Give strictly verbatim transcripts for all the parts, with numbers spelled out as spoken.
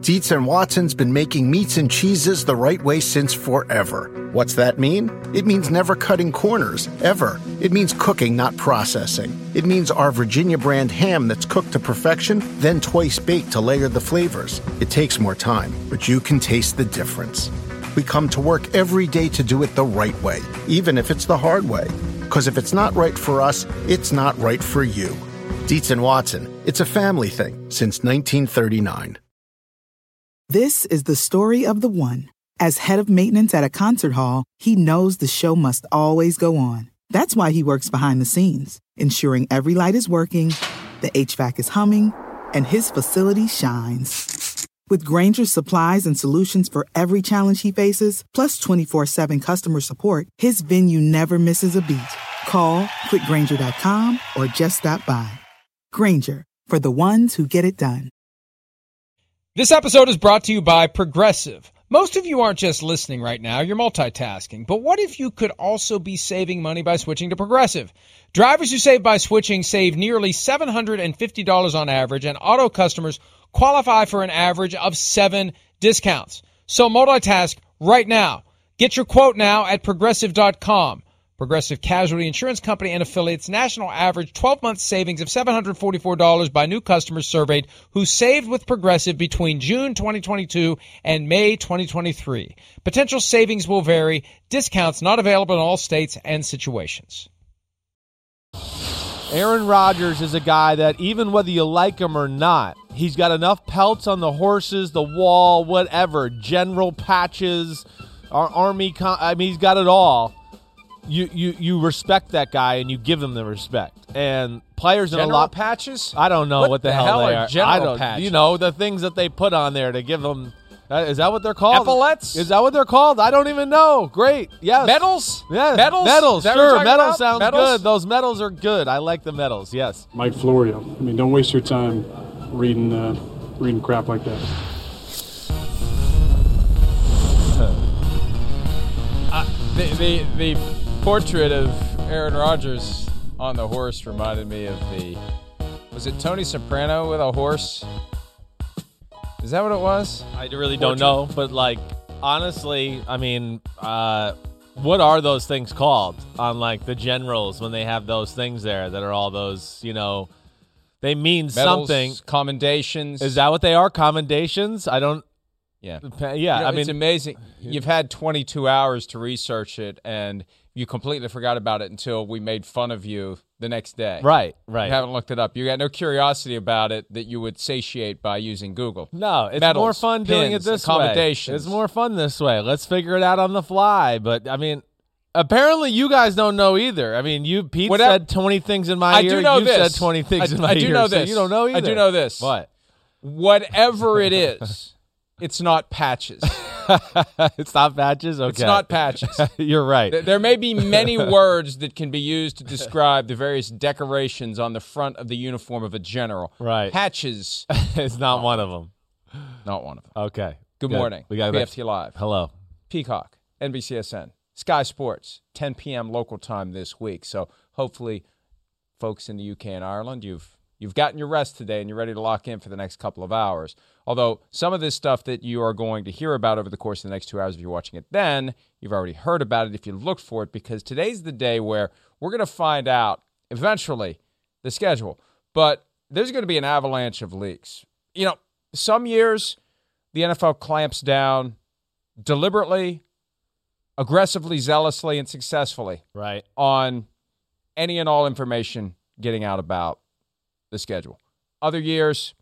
Dietz and Watson's been making meats and cheeses the right way since forever. What's that mean? It means never cutting corners, ever. It means cooking, not processing. It means our Virginia brand ham that's cooked to perfection, then twice baked to layer the flavors. It takes more time, but you can taste the difference. We come to work every day to do it the right way, even if it's the hard way. Because if it's not right for us, it's not right for you. Dietz and Watson, it's a family thing since nineteen thirty-nine. This is the story of the one. As head of maintenance at a concert hall, he knows the show must always go on. That's why he works behind the scenes, ensuring every light is working, the H V A C is humming, and his facility shines. With Grainger's supplies and solutions for every challenge he faces, plus twenty-four seven customer support, his venue never misses a beat. Call quick grainger dot com or just stop by. Grainger, for the ones who get it done. This episode is brought to you by Progressive. Most of you aren't just listening right now, you're multitasking. But what if you could also be saving money by switching to Progressive? Drivers who save by switching save nearly seven hundred fifty dollars on average, and auto customers qualify for an average of seven discounts. So multitask right now. Get your quote now at progressive dot com. Progressive Casualty Insurance Company and affiliates, national average twelve-month savings of seven hundred forty-four dollars by new customers surveyed who saved with Progressive between June twenty twenty-two and May twenty twenty-three. Potential savings will vary. Discounts not available in all states and situations. Aaron Rodgers is a guy that even whether you like him or not, he's got enough pelts on the horses, the wall, whatever, general patches, our army, con- I mean, he's got it all. You, you you respect that guy and you give him the respect. And players in General a lot patches? I don't know what, what the, the hell, hell they are are. general I don't, patches? You know, the things that they put on there to give them. Uh, is that what they're called? Epaulets? Is that what they're called? I don't even know. Great. Yes. Medals? Yeah. Medals? Medals. Is that what Sure. you're talking Medals about? sounds Medals? good. Those medals are good. I like the medals. Yes. Mike Florio. I mean, don't waste your time reading uh, reading crap like that. uh, the, the the portrait of Aaron Rodgers on the horse reminded me of the, was it Tony Soprano with a horse? Is that what it was? I really Portrait? don't know, but like honestly, I mean, uh, what are those things called on like the generals when they have those things there that are all those, you know, they mean Medals, something. Commendations. Is that what they are? Commendations? I don't. Yeah. Yeah. You know, I mean, it's amazing. You've had twenty-two hours to research it, and you completely forgot about it until we made fun of you the next day. Right, right. You haven't looked it up. You got no curiosity about it that you would satiate by using Google. No, it's Medals, more fun doing pins, it this accommodations. way. It's more fun this way. Let's figure it out on the fly. But I mean, apparently you guys don't know either. I mean, you Pete Whatever, said twenty things in my I ear. do know you this. said twenty things I, in my I ear. do know so this. you don't know either. I do know this. What? Whatever it is, it's not patches. It's not patches? Okay. It's not patches. You're right. There may be many words that can be used to describe the various decorations on the front of the uniform of a general. Right. Patches. It's not one of them. Not one of them. Okay. Good, Good. morning. We got B F T Live. Hello. Peacock, N B C S N, Sky Sports, ten p.m. local time this week. So hopefully, folks in the U K and Ireland, you've you've gotten your rest today and you're ready to lock in for the next couple of hours. Although some of this stuff that you are going to hear about over the course of the next two hours, if you're watching it then, you've already heard about it if you looked for it, because today's the day where we're going to find out eventually the schedule. But there's going to be an avalanche of leaks. You know, some years the N F L clamps down deliberately, aggressively, zealously, and successfully right. on any and all information getting out about the schedule. Other years,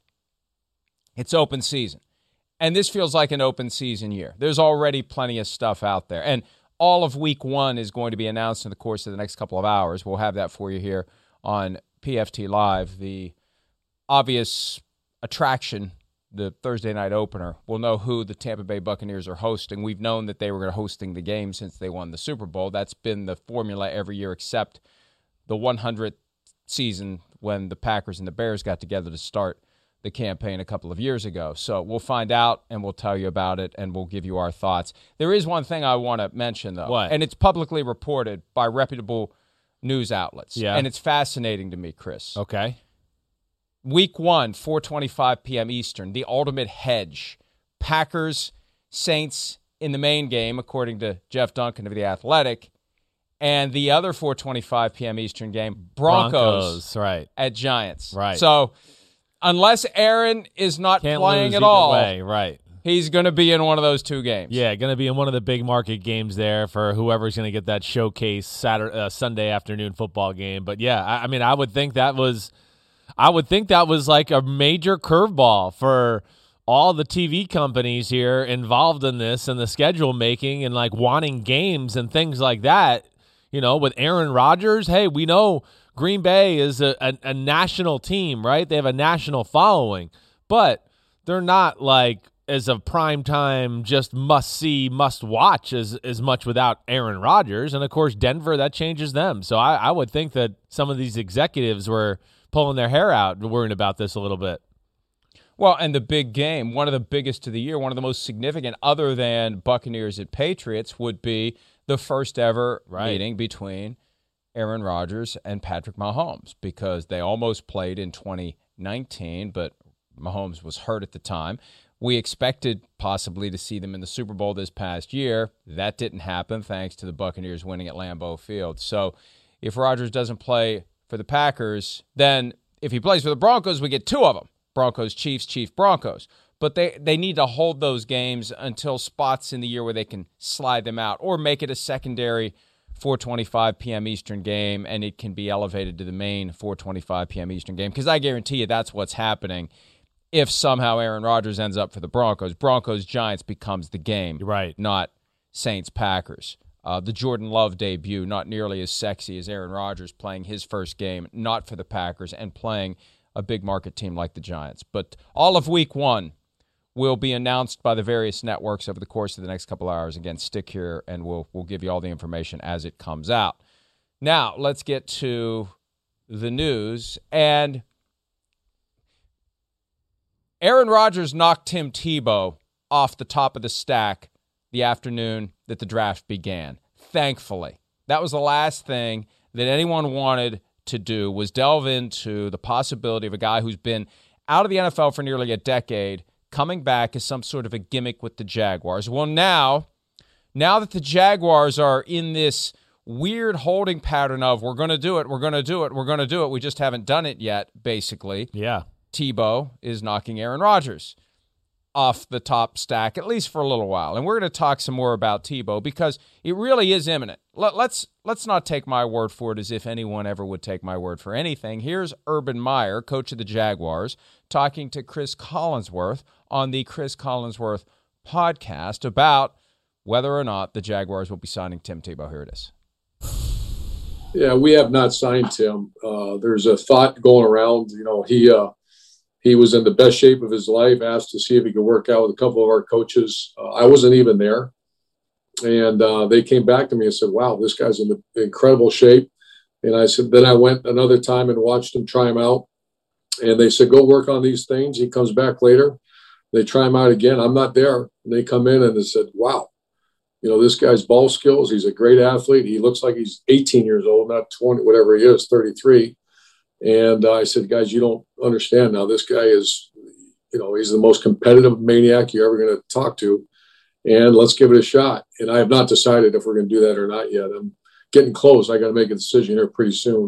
it's open season. And this feels like an open season year. There's already plenty of stuff out there. And all of week one is going to be announced in the course of the next couple of hours. We'll have that for you here on P F T Live. The obvious attraction, the Thursday night opener, we'll know who the Tampa Bay Buccaneers are hosting. We've known that they were hosting the game since they won the Super Bowl. That's been the formula every year except the one hundredth season when the Packers and the Bears got together to start the campaign a couple of years ago. So we'll find out, and we'll tell you about it, and we'll give you our thoughts. There is one thing I want to mention, though. What? And it's publicly reported by reputable news outlets. Yeah. And it's fascinating to me, Chris. Okay. Week one, four twenty-five p.m. Eastern, the ultimate hedge Packers, Saints in the main game, according to Jeff Duncan of The Athletic. And the other four twenty-five p.m. Eastern game, Broncos, Broncos right. at Giants. Right. So unless Aaron is not Can't playing lose at either all, way. Right. he's going to be in one of those two games. Yeah, going to be in one of the big market games there for whoever's going to get that showcase Saturday, uh, Sunday afternoon football game. But yeah, I, I mean, I would think that was, I would think that was like a major curveball for all the T V companies here involved in this and the schedule making and like wanting games and things like that. You know, with Aaron Rodgers, hey, we know Green Bay is a, a, a national team, right? They have a national following, but they're not like as a primetime, just must-see, must-watch as, as much without Aaron Rodgers. And, of course, Denver, that changes them. So I, I would think that some of these executives were pulling their hair out and worrying about this a little bit. Well, and the big game, one of the biggest of the year, one of the most significant other than Buccaneers at Patriots would be the first ever right. meeting between Aaron Rodgers and Patrick Mahomes, because they almost played in twenty nineteen, but Mahomes was hurt at the time. We expected possibly to see them in the Super Bowl this past year. That didn't happen thanks to the Buccaneers winning at Lambeau Field. So if Rodgers doesn't play for the Packers, then if he plays for the Broncos, we get two of them. Broncos, Chiefs, Chiefs, Broncos. But they, they need to hold those games until spots in the year where they can slide them out or make it a secondary four twenty-five p.m. Eastern game, and it can be elevated to the main four twenty-five p.m. Eastern game, because I guarantee you that's what's happening if somehow Aaron Rodgers ends up for the Broncos. Broncos-Giants becomes the game, right? Not Saints-Packers. Uh, the Jordan Love debut, not nearly as sexy as Aaron Rodgers playing his first game, not for the Packers, and playing a big market team like the Giants. But all of week one will be announced by the various networks over the course of the next couple hours. Again, stick here, and we'll we'll give you all the information as it comes out. Now, let's get to the news. And Aaron Rodgers knocked Tim Tebow off the top of the stack the afternoon that the draft began. Thankfully, that was the last thing that anyone wanted to do, was delve into the possibility of a guy who's been out of the N F L for nearly a decade coming back as some sort of a gimmick with the Jaguars. Well, now, now that the Jaguars are in this weird holding pattern of we're going to do it, we're going to do it, we're going to do it, we just haven't done it yet, basically. Yeah. Tebow is knocking Aaron Rodgers off the top stack, at least for a little while. And we're going to talk some more about Tebow because it really is imminent. Let, let's let's not take my word for it as if anyone ever would take my word for anything. Here's Urban Meyer, coach of the Jaguars, talking to Chris Collinsworth on the Chris Collinsworth podcast about whether or not the Jaguars will be signing Tim Tebow. Here it is. Yeah, we have not signed Tim. Uh, there's a thought going around. You know, he uh, he was in the best shape of his life, asked to see if he could work out with a couple of our coaches. Uh, I wasn't even there. And uh, they came back to me and said, wow, this guy's in incredible shape. And I said, then I went another time and watched him try him out. And they said, go work on these things. He comes back later. They try him out again. I'm not there. And they come in and they said, wow, you know, this guy's ball skills. He's a great athlete. He looks like he's eighteen years old, not twenty, whatever he is, thirty-three. And uh, I said, guys, you don't understand now. This guy is, you know, he's the most competitive maniac you're ever going to talk to. And let's give it a shot. And I have not decided if we're going to do that or not yet. I'm getting close. I got to make a decision here pretty soon.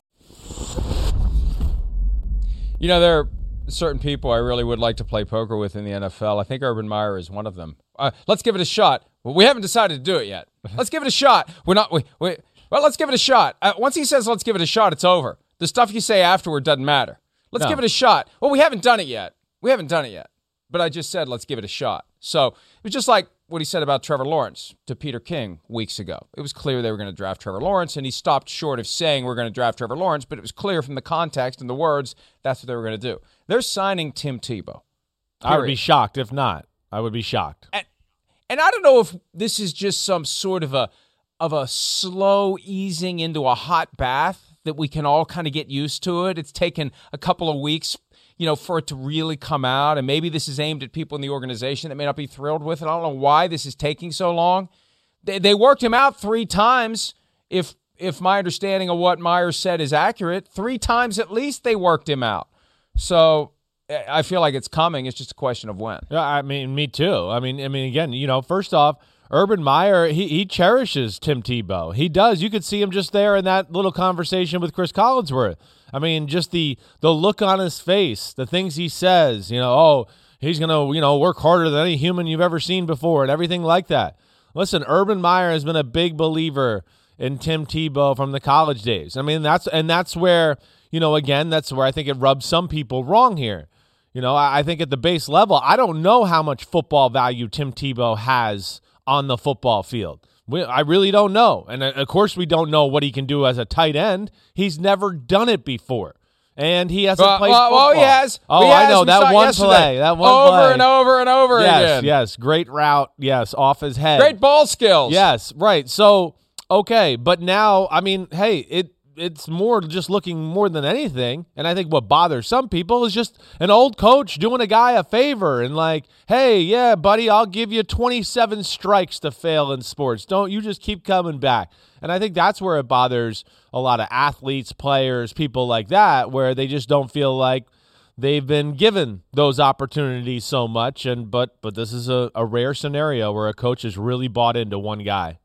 You know, there are certain people I really would like to play poker with in the N F L. I think Urban Meyer is one of them. Uh, let's give it a shot. Well, we haven't decided to do it yet. Let's give it a shot. We're not. We, we, well, let's give it a shot. Uh, once he says let's give it a shot, it's over. The stuff you say afterward doesn't matter. Let's no. give it a shot. Well, we haven't done it yet. We haven't done it yet. But I just said let's give it a shot. So it was just like what he said about Trevor Lawrence to Peter King weeks ago. It was clear they were going to draft Trevor Lawrence, and he stopped short of saying we're going to draft Trevor Lawrence, but it was clear from the context and the words that's what they were going to do. They're signing Tim Tebow. Period. I would be shocked if not. I would be shocked. And, and I don't know if this is just some sort of a of a slow easing into a hot bath that we can all kind of get used to it. It's taken a couple of weeks, you know, for it to really come out. And maybe this is aimed at people in the organization that may not be thrilled with it. I don't know why this is taking so long. They, they worked him out three times. If if my understanding of what Meyer said is accurate, three times at least they worked him out. So I feel like it's coming. It's just a question of when. Yeah, I mean, me too. I mean, I mean, again, you know, first off, Urban Meyer, he he cherishes Tim Tebow. He does. You could see him just there in that little conversation with Chris Collinsworth. I mean, just the the look on his face, the things he says, you know, oh, he's going to, you know, work harder than any human you've ever seen before and everything like that. Listen, Urban Meyer has been a big believer in Tim Tebow from the college days. I mean, that's and that's where, you know, again, that's where I think it rubs some people wrong here. You know, I, I think at the base level, I don't know how much football value Tim Tebow has on the football field. We, I really don't know. And, uh, of course, we don't know what he can do as a tight end. He's never done it before. And he hasn't well, played well, football. Well, he has. Oh, he I has. know. We that one yesterday. play. That one over play. and over and over yes, again. Yes, great route. Yes, off his head. Great ball skills. Yes, right. So, okay. But now, I mean, hey, it it's more just looking more than anything. And I think what bothers some people is just an old coach doing a guy a favor and like, hey, yeah, buddy, I'll give you twenty-seven strikes to fail in sports. Don't you just keep coming back. And I think that's where it bothers a lot of athletes, players, people like that, where they just don't feel like they've been given those opportunities so much. And but but this is a, a rare scenario where a coach has really bought into one guy.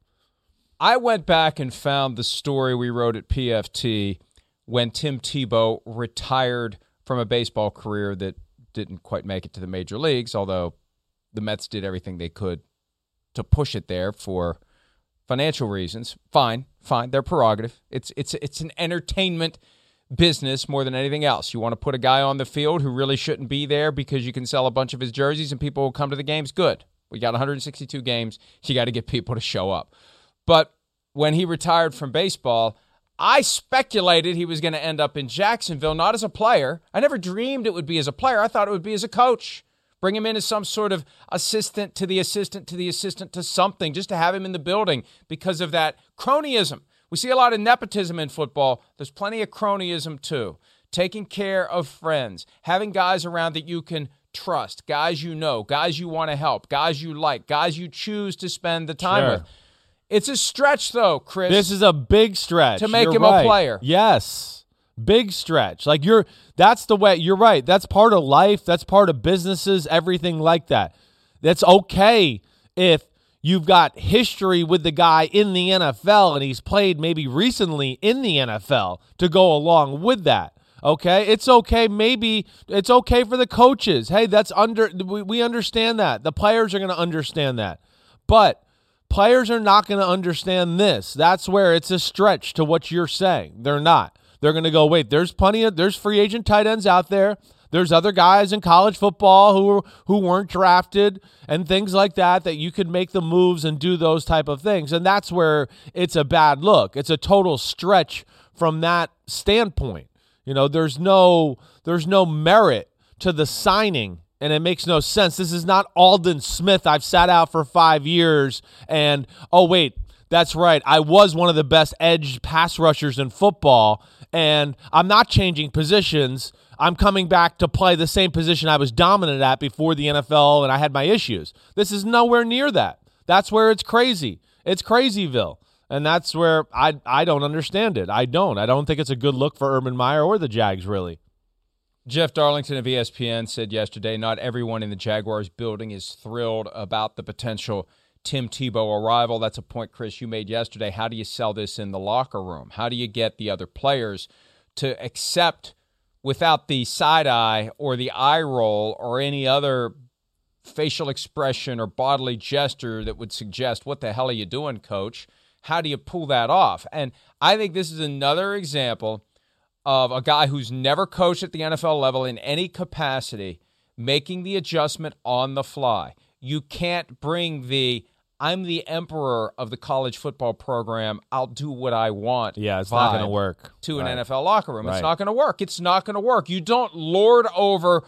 I went back and found the story we wrote at P F T when Tim Tebow retired from a baseball career that didn't quite make it to the major leagues, although the Mets did everything they could to push it there for financial reasons. Fine, fine. Their prerogative. It's it's it's an entertainment business more than anything else. You want to put a guy on the field who really shouldn't be there because you can sell a bunch of his jerseys and people will come to the games? Good. We got one hundred sixty-two games. You got to get people to show up. But when he retired from baseball, I speculated he was going to end up in Jacksonville, not as a player. I never dreamed it would be as a player. I thought it would be as a coach. Bring him in as some sort of assistant to the assistant to the assistant to something, just to have him in the building because of that cronyism. We see a lot of nepotism in football. There's plenty of cronyism too. Taking care of friends, having guys around that you can trust, guys you know, guys you want to help, guys you like, guys you choose to spend the time Sure. with. It's a stretch, though, Chris. This is a big stretch to make You're him right. a player. Yes, big stretch. Like you're, that's the way. You're right. That's part of life. That's part of businesses. Everything like that. That's okay if you've got history with the guy in the N F L and he's played maybe recently in the N F L to go along with that. Okay, it's okay. Maybe it's okay for the coaches. Hey, that's under. We, we understand that. The players are going to understand that, but players are not going to understand this. That's where it's a stretch to what you're saying. They're not. They're going to go, wait, there's plenty of, there's free agent tight ends out there. There's other guys in college football who who weren't drafted and things like that, that you could make the moves and do those type of things. And that's where it's a bad look. It's a total stretch from that standpoint. You know, there's no there's no merit to the signing. And it makes no sense. This is not Aldon Smith. I've sat out for five years and, oh, wait, that's right. I was one of the best edge pass rushers in football, and I'm not changing positions. I'm coming back to play the same position I was dominant at before the N F L and I had my issues. This is nowhere near that. That's where it's crazy. It's crazyville. And that's where I, I don't understand it. I don't. I don't think it's a good look for Urban Meyer or the Jags, really. Jeff Darlington of E S P N said yesterday, not everyone in the Jaguars building is thrilled about the potential Tim Tebow arrival. That's a point, Chris, you made yesterday. How do you sell this in the locker room? How do you get the other players to accept without the side eye or the eye roll or any other facial expression or bodily gesture that would suggest, what the hell are you doing, coach? How do you pull that off? And I think this is another example of a guy who's never coached at the N F L level in any capacity, making the adjustment on the fly. You can't bring the, I'm the emperor of the college football program, I'll do what I want. Yeah, it's not going to work. To an right. N F L locker room. Right. It's not going to work. It's not going to work. You don't lord over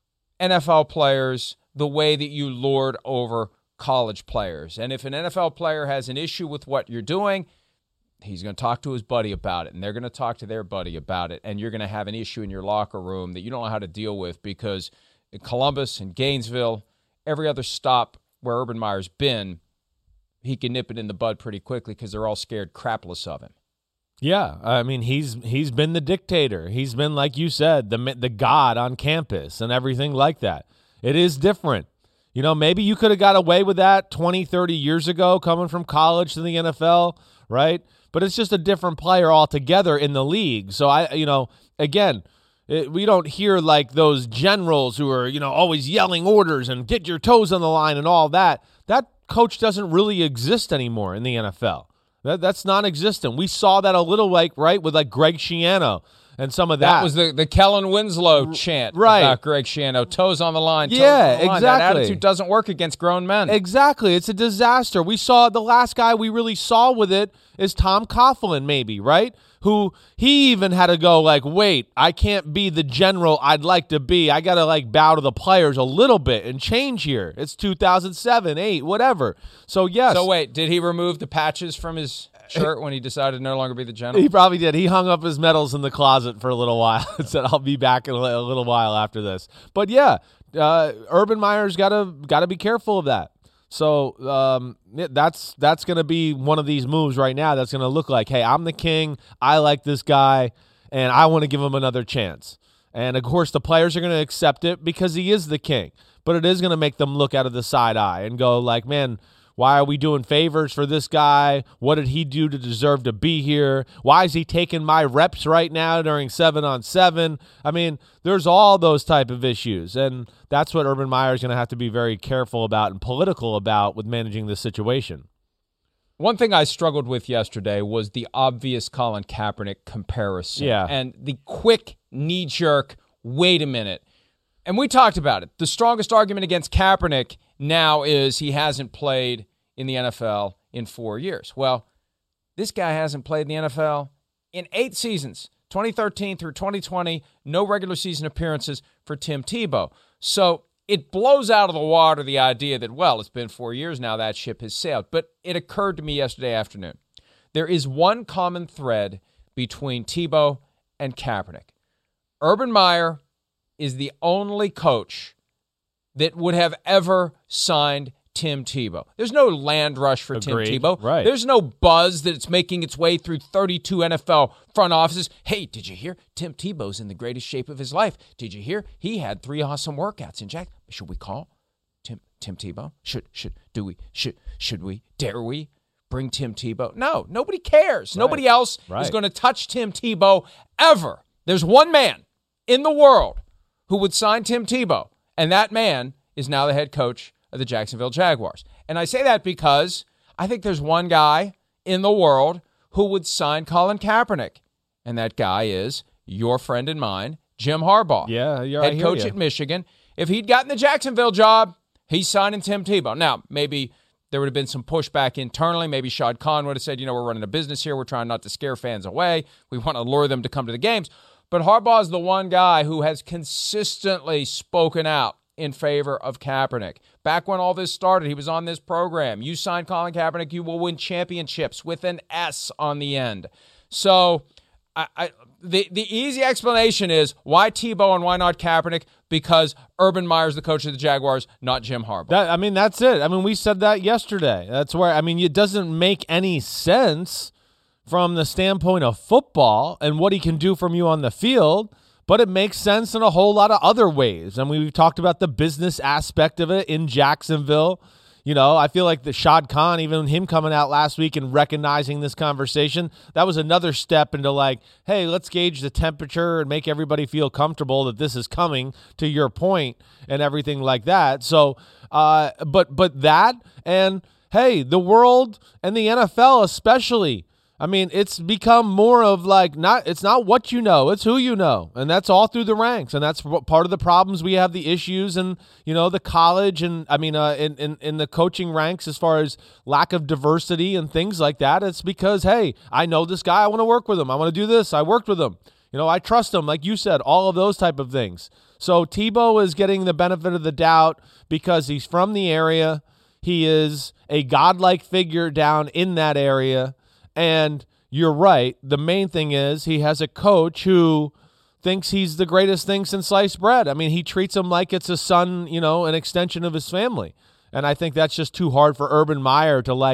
N F L players the way that you lord over college players. And if an N F L player has an issue with what you're doing, he's going to talk to his buddy about it, and they're going to talk to their buddy about it, and you're going to have an issue in your locker room that you don't know how to deal with because in Columbus and Gainesville, every other stop where Urban Meyer's been, he can nip it in the bud pretty quickly because they're all scared crapless of him. Yeah, I mean, he's he's been the dictator. He's been, like you said, the the god on campus and everything like that. It is different. You know, maybe you could have got away with that twenty, thirty years ago coming from college to the N F L, right? But it's just a different player altogether in the league. So, I, you know, again, it, we don't hear like those generals who are, you know, always yelling orders and get your toes on the line and all that. That coach doesn't really exist anymore in the N F L. That, that's non-existent. We saw that a little like, right, with like Greg Schiano and some of that. That was the, the Kellen Winslow chant right. about Greg Schiano. Toes on the line. Toes yeah, on the line. exactly. That attitude doesn't work against grown men. Exactly. It's a disaster. We saw the last guy we really saw with it is Tom Coughlin, maybe, right? Who he even had to go like, wait, I can't be the general I'd like to be. I got to like bow to the players a little bit and change here. It's two thousand seven, eight, whatever. So, yes. So, wait, did he remove the patches from his shirt when he decided to no longer be the general? He probably did. He hung up his medals in the closet for a little while and said, I'll be back in a little while after this. But, yeah, uh, Urban Meyer's got to got to be careful of that. So um, that's that's going to be one of these moves right now that's going to look like, hey, I'm the king, I like this guy, and I want to give him another chance. And, of course, the players are going to accept it because he is the king. But it is going to make them look out of the side eye and go like, man, why are we doing favors for this guy? What did he do to deserve to be here? Why is he taking my reps right now during seven on seven? I mean, there's all those type of issues, and that's what Urban Meyer is going to have to be very careful about and political about with managing this situation. One thing I struggled with yesterday was the obvious Colin Kaepernick comparison. Yeah. And the quick knee-jerk, wait a minute. And we talked about it. The strongest argument against Kaepernick now is he hasn't played in the N F L in four years. Well, this guy hasn't played in the N F L in eight seasons, twenty thirteen through twenty twenty, no regular season appearances for Tim Tebow. So it blows out of the water the idea that, well, it's been four years now, that ship has sailed. But it occurred to me yesterday afternoon. There is one common thread between Tebow and Kaepernick. Urban Meyer is the only coach that would have ever signed Tim Tebow. There's no land rush for Agreed. Tim Tebow. Right. There's no buzz that it's making its way through thirty-two N F L front offices. Hey, did you hear? Tim Tebow's in the greatest shape of his life. Did you hear? He had three awesome workouts in Jack. Should we call Tim Tim Tebow? Should should do we should should we dare we bring Tim Tebow? No, nobody cares. Right. Nobody else Right. is going to touch Tim Tebow ever. There's one man in the world who would sign Tim Tebow, and that man is now the head coach of the Jacksonville Jaguars. And I say that because I think there's one guy in the world who would sign Colin Kaepernick, and that guy is your friend and mine, Jim Harbaugh. Yeah, you're head I hear coach you. at Michigan. If he'd gotten the Jacksonville job, he's signing Tim Tebow. Now, maybe there would have been some pushback internally. Maybe Shad Khan would have said, you know, we're running a business here. We're trying not to scare fans away. We want to lure them to come to the games. But Harbaugh is the one guy who has consistently spoken out in favor of Kaepernick. Back when all this started, he was on this program. You sign Colin Kaepernick, you will win championships with an S on the end. So I, I, the, the easy explanation is why Tebow and why not Kaepernick? Because Urban Meyer's the coach of the Jaguars, not Jim Harbaugh. That, I mean, that's it. I mean, we said that yesterday. That's where, I mean, it doesn't make any sense from the standpoint of football and what he can do from you on the field, but it makes sense in a whole lot of other ways. And we've talked about the business aspect of it in Jacksonville. You know, I feel like the Shad Khan, even him coming out last week and recognizing this conversation, that was another step into like, hey, let's gauge the temperature and make everybody feel comfortable that this is coming, to your point, and everything like that. So, uh, but but that, and hey, the world and the N F L especially, I mean, it's become more of like, not, it's not what you know, it's who you know. And that's all through the ranks. And that's part of the problems we have, the issues and, you know, the college and, I mean, uh, in, in, in the coaching ranks as far as lack of diversity and things like that. It's because, hey, I know this guy, I want to work with him. I want to do this. I worked with him. You know, I trust him. Like you said, all of those type of things. So Tebow is getting the benefit of the doubt because he's from the area. He is a godlike figure down in that area. And you're right. The main thing is he has a coach who thinks he's the greatest thing since sliced bread. I mean, he treats him like it's a son, you know, an extension of his family. And I think that's just too hard for Urban Meyer to, like,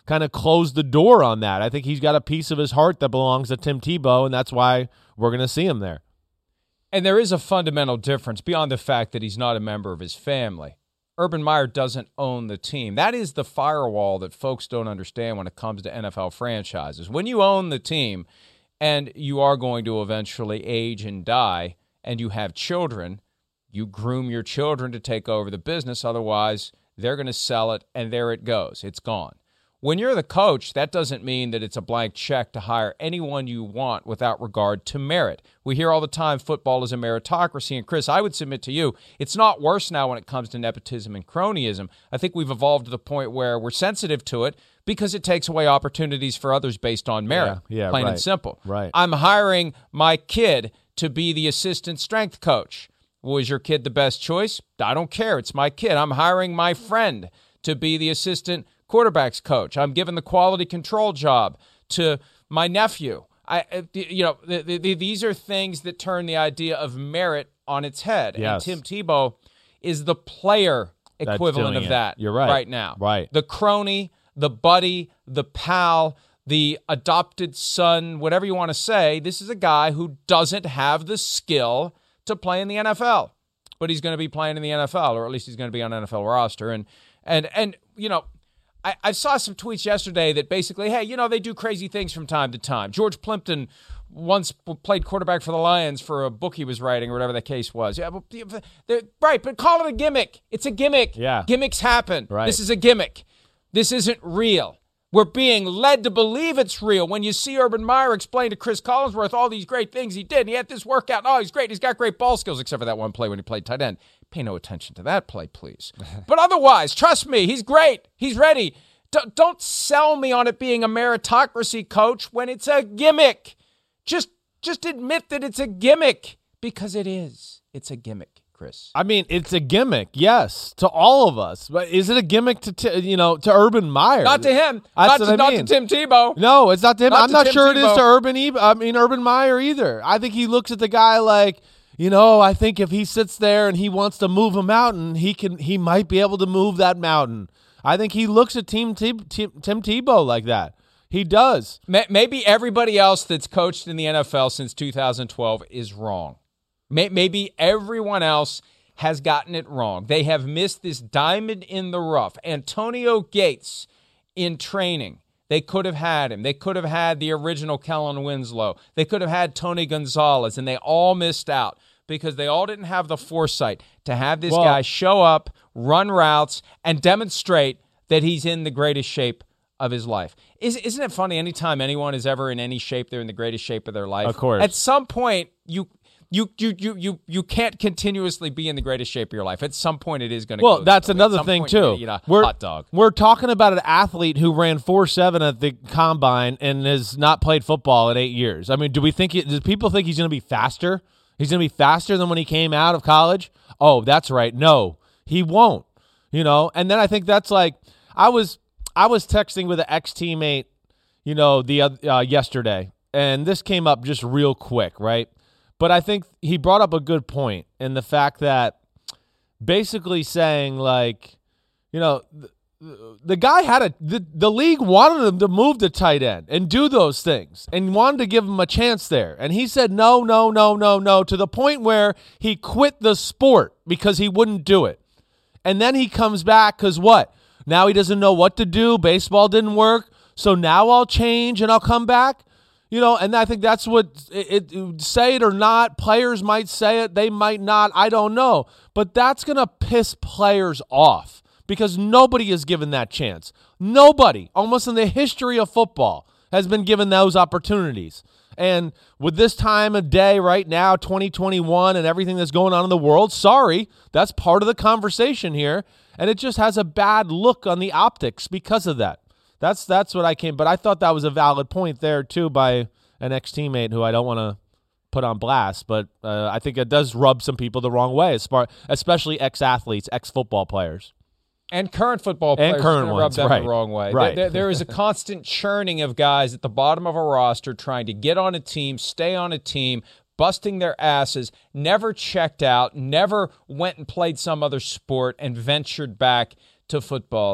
kind of closed the door on that. I think he's got a piece of his heart that belongs to Tim Tebow, and that's why we're going to see him there. And there is a fundamental difference beyond the fact that he's not a member of his family. Urban Meyer doesn't own the team. That is the firewall that folks don't understand when it comes to N F L franchises. When you own the team and you are going to eventually age and die and you have children, you groom your children to take over the business. Otherwise, they're going to sell it, and there it goes. It's gone. When you're the coach, that doesn't mean that it's a blank check to hire anyone you want without regard to merit. We hear all the time football is a meritocracy. And, Chris, I would submit to you, it's not worse now when it comes to nepotism and cronyism. I think we've evolved to the point where we're sensitive to it because it takes away opportunities for others based on merit, yeah, yeah, plain right, and simple. Right. I'm hiring my kid to be the assistant strength coach. Was your kid the best choice? I don't care. It's my kid. I'm hiring my friend to be the assistant quarterback's coach. I'm giving the quality control job to my nephew. I, you know, the, the, these are things that turn the idea of merit on its head. Yes. And Tim Tebow is the player equivalent of it. that. You're right. Right now. Right. The crony, the buddy, the pal, the adopted son, whatever you want to say. This is a guy who doesn't have the skill to play in the N F L, but he's going to be playing in the N F L, or at least he's going to be on an N F L roster. And and and you know. I, I saw some tweets yesterday that basically, hey, you know, they do crazy things from time to time. George Plimpton once played quarterback for the Lions for a book he was writing or whatever the case was. Yeah, but, right, but call it a gimmick. It's a gimmick. Yeah. Gimmicks happen. Right. This is a gimmick. This isn't real. We're being led to believe it's real. When you see Urban Meyer explain to Chris Collinsworth all these great things he did, and he had this workout, oh, he's great, he's got great ball skills, except for that one play when he played tight end. Pay no attention to that play, please. But otherwise, trust me, he's great. He's ready. D- don't sell me on it being a meritocracy, coach, when it's a gimmick. Just, just admit that it's a gimmick, because it is. It's a gimmick, Chris. I mean, it's a gimmick, yes, to all of us. But is it a gimmick to, t- you know, to Urban Meyer? Not to him. That's Not, to, not to Tim Tebow. No, it's not to him. Not I'm to not Tim sure it is Tebow. to Urban. E- I mean, Urban Meyer either. I think he looks at the guy like, you know, I think if he sits there and he wants to move a mountain, he can. He might be able to move that mountain. I think he looks at Team T- T- Tim Tebow like that. He does. Maybe everybody else that's coached in the N F L since two thousand twelve is wrong. Maybe everyone else has gotten it wrong. They have missed this diamond in the rough. Antonio Gates in training. They could have had him. They could have had the original Kellen Winslow. They could have had Tony Gonzalez, and they all missed out because they all didn't have the foresight to have this well, guy show up, run routes, and demonstrate that he's in the greatest shape of his life. Is, isn't it funny? Anytime anyone is ever in any shape, they're in the greatest shape of their life. Of course. At some point, you you you you you you can't continuously be in the greatest shape of your life. At some point, it is going to. Well, go that's At another some thing point, you're too. gonna eat a We're hot dog. we're talking about an athlete who ran four seven at the combine and has not played football in eight years. I mean, do we think? He, do people think he's going to be faster? He's going to be faster than when he came out of college? Oh, that's right. No, he won't. You know, and then I think that's like I was I was texting with an ex-teammate, you know, the uh, yesterday, and this came up just real quick, right? But I think he brought up a good point in the fact that basically saying like, you know, the, the guy had a the, the league wanted him to move to tight end and do those things and wanted to give him a chance there. And he said no, no, no, no, no, to the point where he quit the sport because he wouldn't do it. And then he comes back because what? Now he doesn't know what to do. Baseball didn't work. So now I'll change and I'll come back. You know, and I think that's what it, it say it or not. Players might say it. They might not. I don't know. But that's going to piss players off because nobody is given that chance. Nobody, almost in the history of football, has been given those opportunities. And with this time of day right now, twenty twenty-one, and everything that's going on in the world, sorry, that's part of the conversation here. And it just has a bad look on the optics because of that. That's that's what I came, but I thought that was a valid point there too by an ex-teammate who I don't want to put on blast, but uh, I think it does rub some people the wrong way, especially ex-athletes, ex-football players. And current football players and current rub ones, them right. the wrong way. Right. There, there is a constant churning of guys at the bottom of a roster trying to get on a team, stay on a team, busting their asses, never checked out, never went and played some other sport and ventured back to football.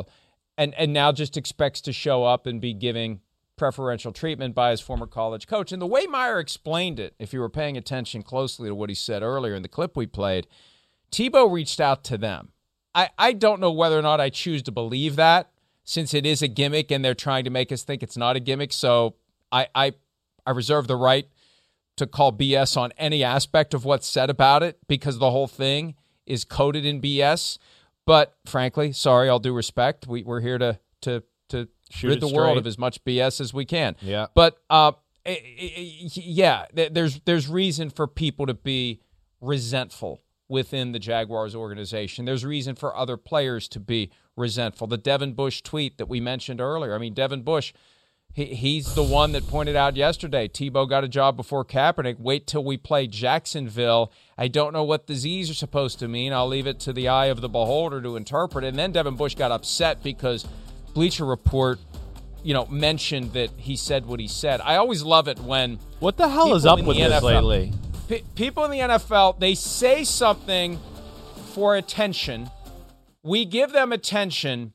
and and now just expects to show up and be giving preferential treatment by his former college coach. And the way Meyer explained it, if you were paying attention closely to what he said earlier in the clip we played, Tebow reached out to them. I, I don't know whether or not I choose to believe that, since it is a gimmick and they're trying to make us think it's not a gimmick. So I I, I reserve the right to call B S on any aspect of what's said about it, because the whole thing is coded in B S. But frankly, sorry, all due respect, we, we're here to to to Shoot rid the straight. world of as much B S as we can. Yeah. But uh, yeah, there's there's reason for people to be resentful within the Jaguars organization. There's reason for other players to be resentful. The Devin Bush tweet that we mentioned earlier. I mean, Devin Bush, he, he's the one that pointed out yesterday, Tebow got a job before Kaepernick. Wait till we play Jacksonville. I don't know what the Z's are supposed to mean. I'll leave it to the eye of the beholder to interpret it. And then Devin Bush got upset because Bleacher Report, you know, mentioned that he said what he said. I always love it when What the hell is people up in with the this N F L lately? P- people in the N F L, they say something for attention. We give them attention,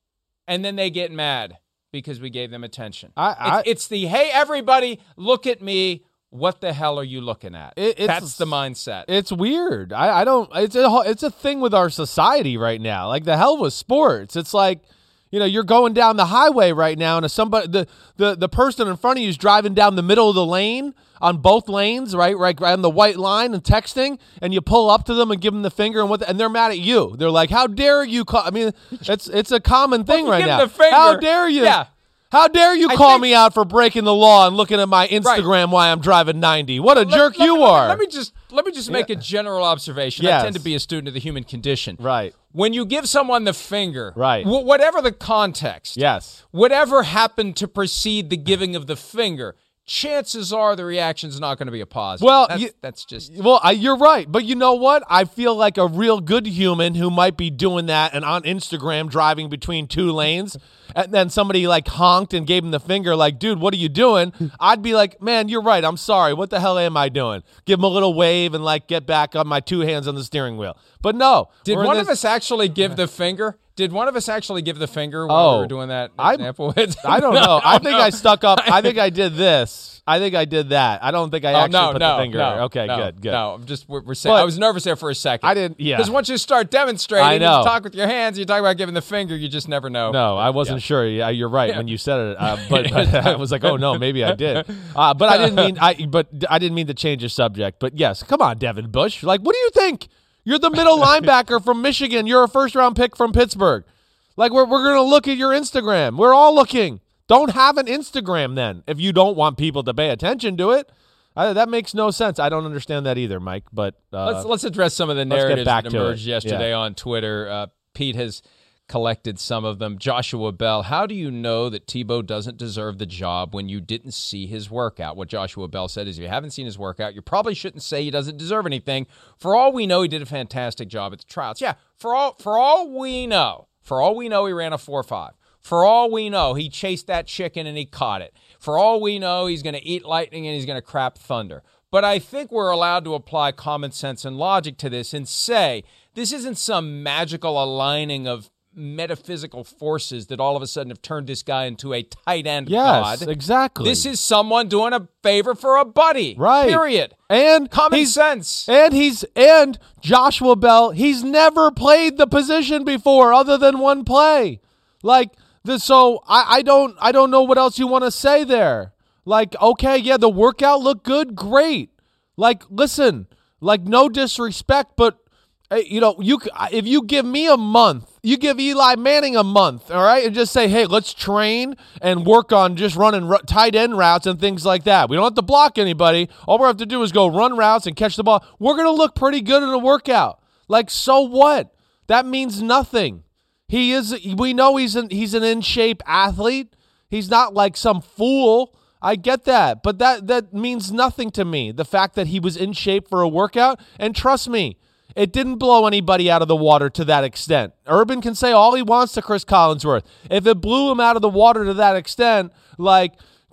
and then they get mad because we gave them attention. I, I, it's, it's the, hey, everybody, look at me. What the hell are you looking at? It, it's, That's the mindset. It's weird. I, I don't. It's a it's a thing with our society right now. Like the hell with sports. It's like, you know, you're going down the highway right now, and if somebody the the the person in front of you is driving down the middle of the lane on both lanes, right, right, right on the white line and texting, and you pull up to them and give them the finger, and what, the, and they're mad at you. They're like, "How dare you call?" I mean, it's it's a common thing Well, right give now. the finger. How dare you? Yeah. How dare you I call think- me out for breaking the law and looking at my Instagram while I'm driving ninety? What a Let- jerk let- you let, are. Let me just let me just make a general observation. Yes. I tend to be a student of the human condition. Right. When you give someone the finger, Right. wh- whatever the context, Yes. whatever happened to precede the giving of the finger, chances are the reaction's not going to be a positive. Well, that's, you- that's just Well, I, you're right. But you know what? I feel like a real good human who might be doing that and on Instagram driving between two lanes, and then somebody like honked and gave him the finger like, dude, what are you doing? I'd be like, man, you're right. I'm sorry. What the hell am I doing? Give him a little wave and like get back on my two hands on the steering wheel. But no. Did we're in one this- of us actually give the finger? Did one of us actually give the finger while Oh, we were doing that I- example? I don't know. I think no. I stuck up. I think I did this. I think I did that. I don't think I Oh, actually no, put no, the finger. no, Okay, no, good, good. No, I'm just we're, we're saying. But- I was nervous there for a second. I didn't- yeah. Because once you start demonstrating, I know. you talk with your hands, you talk about giving the finger, you just never know. No, I wasn't Yeah. sure. Yeah, you're right when you said it, uh, but, but I was like, oh no, maybe I did. Uh, but I didn't mean I. But I didn't mean to change the subject. But yes, come on, Devin Bush. Like, what do you think? You're the middle linebacker from Michigan. You're a first round pick from Pittsburgh. Like, we're we're gonna look at your Instagram. We're all looking. Don't have an Instagram then if you don't want people to pay attention to it. I, that makes no sense. I don't understand that either, Mike. But uh, Let's let's address some of the let's get narratives back that to it. emerged yesterday Yeah. on Twitter. Uh, Pete has collected some of them. Joshua Bell, how do you know that Tebow doesn't deserve the job when you didn't see his workout? What Joshua Bell said is, if you haven't seen his workout, you probably shouldn't say he doesn't deserve anything. For all we know, he did a fantastic job at the tryouts. Yeah, for all for all we know, for all we know, he ran a four five. For all we know, he chased that chicken and he caught it. For all we know, he's going to eat lightning and he's going to crap thunder. But I think we're allowed to apply common sense and logic to this and say, this isn't some magical aligning of metaphysical forces that all of a sudden have turned this guy into a tight end yes, god. exactly. This is someone doing a favor for a buddy. Right. Period. and Common he's, sense. And he's and Joshua Bell. He's never played the position before, other than one play. Like the so I, I don't I don't know what else you want to say there. Like, okay, yeah, the workout looked good, great. Like, listen, like no disrespect, but uh, you know, you c- if you give me a month, you give Eli Manning a month, all right, and just say, hey, let's train and work on just running r- tight end routes and things like that. We don't have to block anybody. All we have to do is go run routes and catch the ball. We're gonna look pretty good in a workout. Like, so what? That means nothing. He is. We know he's an he's an in shape athlete. He's not like some fool. I get that, but that that means nothing to me. The fact that he was in shape for a workout, and trust me, it didn't blow anybody out of the water to that extent. Urban can say all he wants to Chris Collinsworth. If it blew him out of the water to that extent, like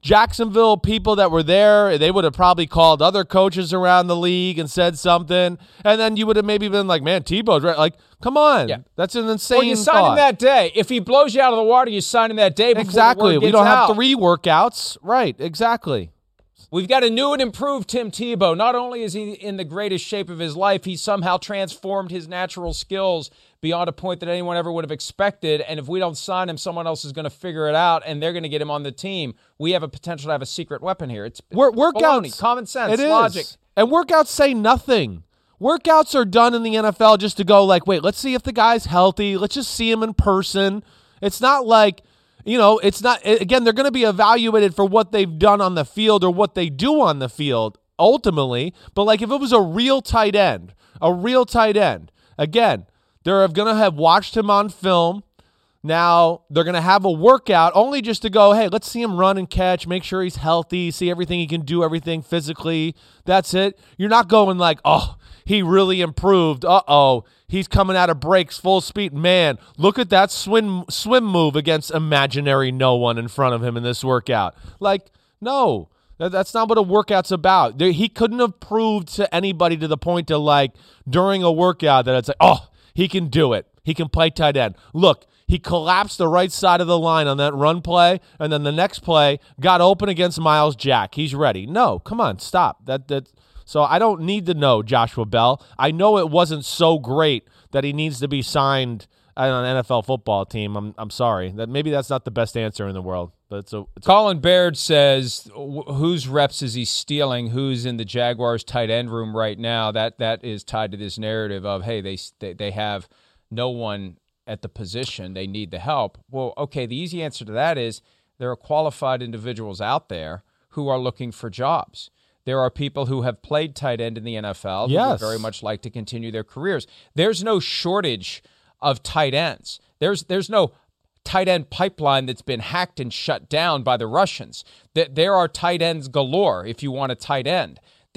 Jacksonville people that were there, they would have probably called other coaches around the league and said something. And then you would have maybe been like, man, Tebow's right. Like, come on. Yeah. That's an insane Well, you sign thought. him that day. If he blows you out of the water, you sign him that day before Exactly. the word We gets don't out. have three workouts. Right. Exactly. We've got a new and improved Tim Tebow. Not only is he in the greatest shape of his life, he's somehow transformed his natural skills beyond a point that anyone ever would have expected. And if we don't sign him, someone else is going to figure it out, and they're going to get him on the team. We have a potential to have a secret weapon here. It's Work, workouts. baloney, common sense, It is. logic. And workouts say nothing. Workouts are done in the N F L just to go like, wait, let's see if the guy's healthy. Let's just see him in person. It's not like, you know, it's not, again, they're going to be evaluated for what they've done on the field or what they do on the field ultimately. But like if it was a real tight end, a real tight end, again, they're going to have watched him on film. Now they're going to have a workout only just to go, hey, let's see him run and catch, make sure he's healthy, see everything he can do, everything physically. That's it. You're not going like, oh, he really improved. Uh-oh, he's coming out of breaks full speed. Man, look at that swim swim move against imaginary no one in front of him in this workout. Like, no, that, that's not what a workout's about. There, he couldn't have proved to anybody to the point to like during a workout that it's like, oh, he can do it. He can play tight end. Look, he collapsed the right side of the line on that run play, and then the next play got open against Myles Jack. He's ready. No, come on, stop. That that. So I don't need to know Joshua Bell. I know it wasn't so great that he needs to be signed on an N F L football team. I'm I'm sorry. That maybe that's not the best answer in the world. But it's a, it's Colin Baird says, wh- whose reps is he stealing? Who's in the Jaguars tight end room right now? That that is tied to this narrative of, hey, they they, they have no one at the position. They need the help. Well, okay, the easy answer to that is there are qualified individuals out there who are looking for jobs. There are people who have played tight end in the N F L who Yes. would very much like to continue their careers. There's no shortage of tight ends. There's there's no tight end pipeline that's been hacked and shut down by the Russians. There are tight ends galore if you want a tight end.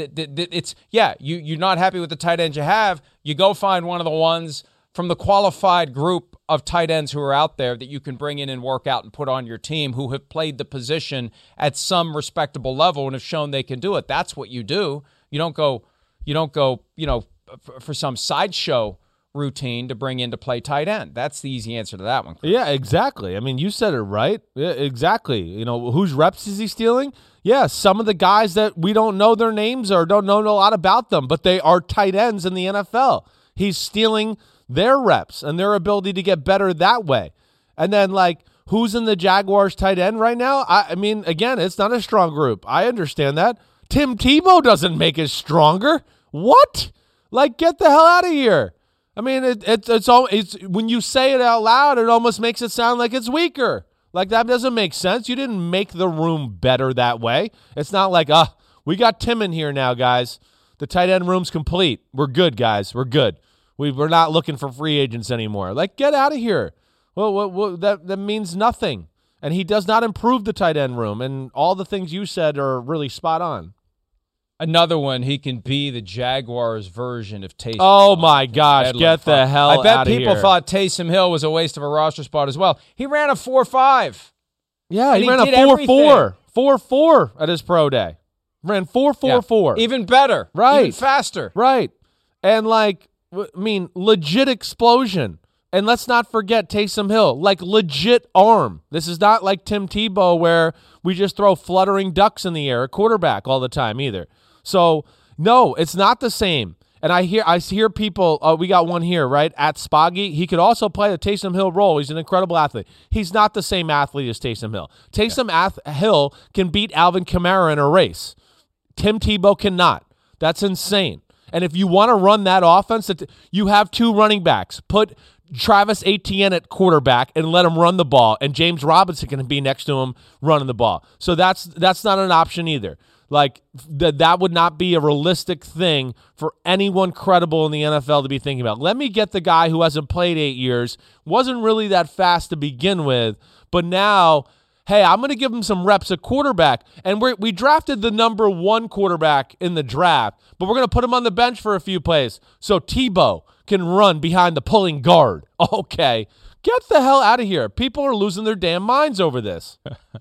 It's, yeah, you, you're not happy with the tight end you have, you go find one of the ones from the qualified group of tight ends who are out there that you can bring in and work out and put on your team who have played the position at some respectable level and have shown they can do it. That's what you do. You don't go, you don't go, you know, for, for some sideshow routine to bring in to play tight end. That's the easy answer to that one, Chris. Yeah, exactly. I mean, you said it right. Yeah, exactly. You know, whose reps is he stealing? Yeah, some of the guys that we don't know their names or don't know a lot about them, but they are tight ends in the N F L. He's stealing their reps and their ability to get better that way. And then, like, who's in the Jaguars tight end right now? I, I mean, again, it's not a strong group. I understand that. Tim Tebow doesn't make it stronger. What? Like, get the hell out of here. I mean, it, it, it's all it's when you say it out loud, it almost makes it sound like it's weaker. Like, that doesn't make sense. You didn't make the room better that way. It's not like, ah, we got Tim in here now, guys. The tight end room's complete. We're good, guys. We're good. We, we're not looking for free agents anymore. Like, get out of here. Well, well, well, that, that means nothing. And he does not improve the tight end room. And all the things you said are really spot on. Another one, he can be the Jaguars' version of Taysom Oh, Hill. my gosh. Bedlam Get the fun. hell I bet out of here. people thought Taysom Hill was a waste of a roster spot as well. He ran a four five. Yeah, And he, he ran a did four four. everything. four four at his pro day. Ran four four four. Even better. Right. Even faster. Right. And, like, I mean, legit explosion. And let's not forget Taysom Hill, like legit arm. This is not like Tim Tebow where we just throw fluttering ducks in the air, a quarterback all the time either. So, no, it's not the same. And I hear I hear people, uh, we got one here, right, at Spoggy. He could also play the Taysom Hill role. He's an incredible athlete. He's not the same athlete as Taysom Hill. Taysom yeah. Ath- Hill can beat Alvin Kamara in a race. Tim Tebow cannot. That's insane. And if you want to run that offense, you have two running backs. Put Travis Etienne at quarterback and let him run the ball, and James Robinson can be next to him running the ball. So that's that's not an option either. Like, th- that would not be a realistic thing for anyone credible in the N F L to be thinking about. Let me get the guy who hasn't played eight years, wasn't really that fast to begin with, but now, hey, I'm going to give him some reps at quarterback. And we we drafted the number one quarterback in the draft, but we're going to put him on the bench for a few plays so Tebow can run behind the pulling guard. Okay, get the hell out of here. People are losing their damn minds over this.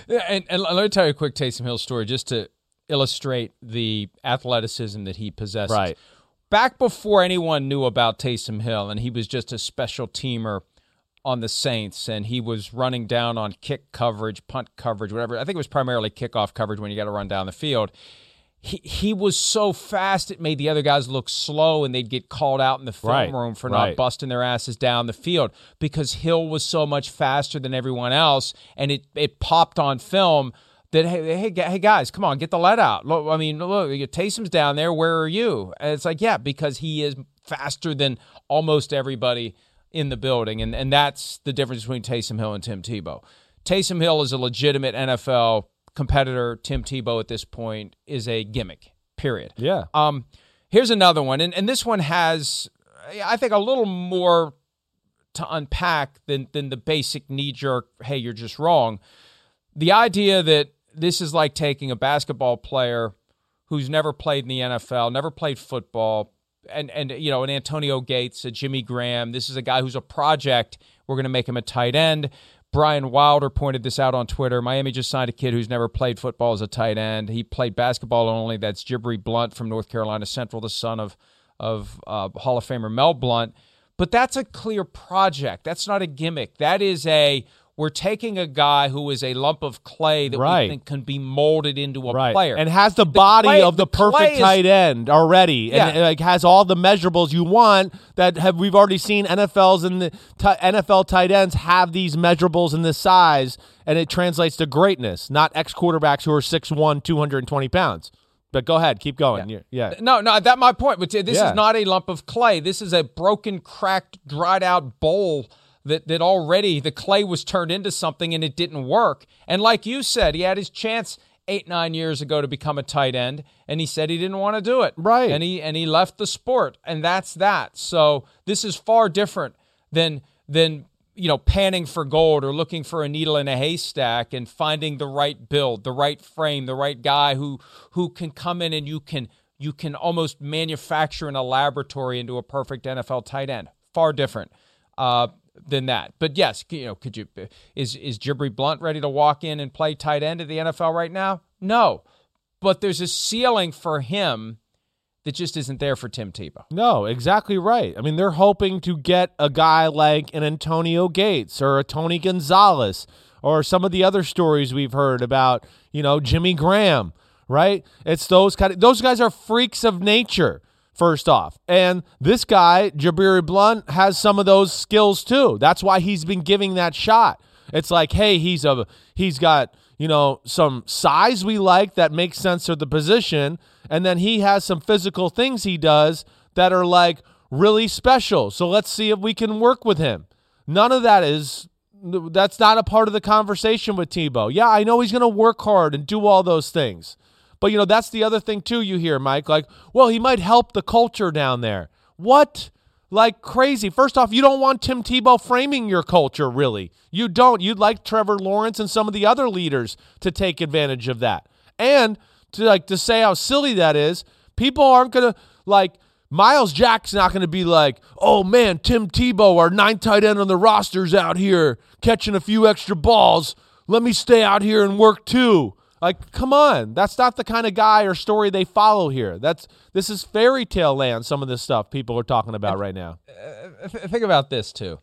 And, and let me tell you a quick Taysom Hill story just to illustrate the athleticism that he possesses. Right. Back before anyone knew about Taysom Hill, and he was just a special teamer on the Saints, and he was running down on kick coverage, punt coverage, whatever. I think it was primarily kickoff coverage when you got to run down the field. He he was so fast it made the other guys look slow, and they'd get called out in the film right, room for right. not busting their asses down the field because Hill was so much faster than everyone else, and it, it popped on film that, hey, hey, hey, guys, come on, get the let out. Look, I mean, look, Taysom's down there. Where are you? And it's like, yeah, because he is faster than almost everybody in the building, and, and that's the difference between Taysom Hill and Tim Tebow. Taysom Hill is a legitimate N F L competitor. Tim Tebow at this point is a gimmick, period. Yeah. Um. Here's another one, and, and this one has, I think, a little more to unpack than, than the basic knee-jerk, hey, you're just wrong. The idea that this is like taking a basketball player who's never played in the N F L, never played football, and, and you know, an Antonio Gates, a Jimmy Graham. This is a guy who's a project. We're going to make him a tight end. Brian Wilder pointed this out on Twitter. Miami just signed a kid who's never played football as a tight end. He played basketball only. That's Jibri Blunt from North Carolina Central, the son of, of uh, Hall of Famer Mel Blunt. But that's a clear project. That's not a gimmick. That is a, we're taking a guy who is a lump of clay that right. we think can be molded into a right. player. And has the, the body clay, of the, the perfect is, tight end already. Yeah. And it, like, has all the measurables you want that have we've already seen N F Ls and the t- N F L tight ends have these measurables in this size, and it translates to greatness, not ex-quarterbacks who are six one, two hundred twenty pounds. But go ahead, keep going. Yeah. yeah. No, no, that's my point. But this yeah. is not a lump of clay. This is a broken, cracked, dried out bowl that, that already the clay was turned into something and it didn't work. And like you said, he had his chance eight, nine years ago to become a tight end, and he said he didn't want to do it. Right. And he and he left the sport, and that's that. So this is far different than than you know, panning for gold or looking for a needle in a haystack and finding the right build, the right frame, the right guy who who can come in and you can you can almost manufacture in a laboratory into a perfect N F L tight end. Far different uh, than that. But yes, you know, could you is is Jibri Blunt ready to walk in and play tight end at the N F L right now? No, but there's a ceiling for him that just isn't there for Tim Tebow. No, exactly right. I mean, they're hoping to get a guy like an Antonio Gates or a Tony Gonzalez or some of the other stories we've heard about, you know, Jimmy Graham, right? It's those kind of, those guys are freaks of nature, first off. And this guy, Jibri Blunt, has some of those skills too. That's why he's been giving that shot. It's like, hey, he's a he's got, you know, some size we like that makes sense for the position, and then he has some physical things he does that are like really special. So let's see if we can work with him. None of that is, that's not a part of the conversation with Tebow. Yeah, I know he's going to work hard and do all those things. But, you know, that's the other thing too you hear, Mike, like, well, he might help the culture down there. What? Like crazy. First off, you don't want Tim Tebow framing your culture, really. You don't. You'd like Trevor Lawrence and some of the other leaders to take advantage of that. And to like to say how silly that is, people aren't going to, like, Miles Jack's not going to be like, oh, man, Tim Tebow, our ninth tight end on the roster's out here catching a few extra balls. Let me stay out here and work too. Like, come on. That's not the kind of guy or story they follow here. That's This is fairy tale land, some of this stuff people are talking about right now. Uh, think about this, too.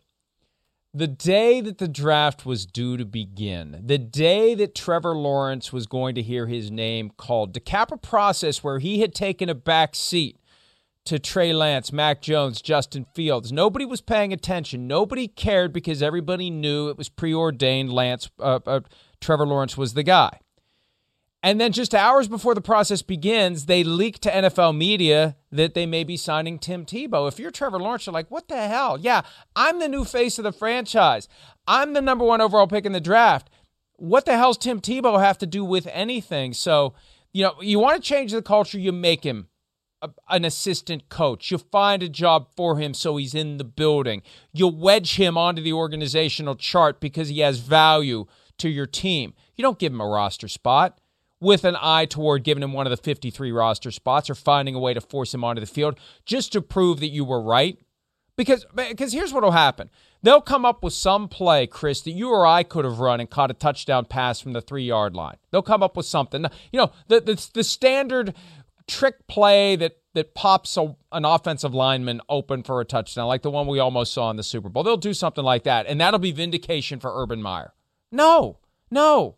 The day that the draft was due to begin, the day that Trevor Lawrence was going to hear his name called, to cap a process where he had taken a back seat to Trey Lance, Mac Jones, Justin Fields. Nobody was paying attention. Nobody cared because everybody knew it was preordained Lance, uh, uh, Trevor Lawrence was the guy. And then just hours before the process begins, they leak to N F L media that they may be signing Tim Tebow. If you're Trevor Lawrence, you're like, what the hell? Yeah, I'm the new face of the franchise. I'm the number one overall pick in the draft. What the hell's Tim Tebow have to do with anything? So, you know, you want to change the culture, you make him a, an assistant coach. You find a job for him so he's in the building. You wedge him onto the organizational chart because he has value to your team. You don't give him a roster spot with an eye toward giving him one of the fifty-three roster spots or finding a way to force him onto the field just to prove that you were right. Because, because here's what will happen. They'll come up with some play, Chris, that you or I could have run and caught a touchdown pass from the three-yard line. They'll come up with something. You know, the the, the standard trick play that, that pops a, an offensive lineman open for a touchdown, like the one we almost saw in the Super Bowl. They'll do something like that, and that'll be vindication for Urban Meyer. No, no,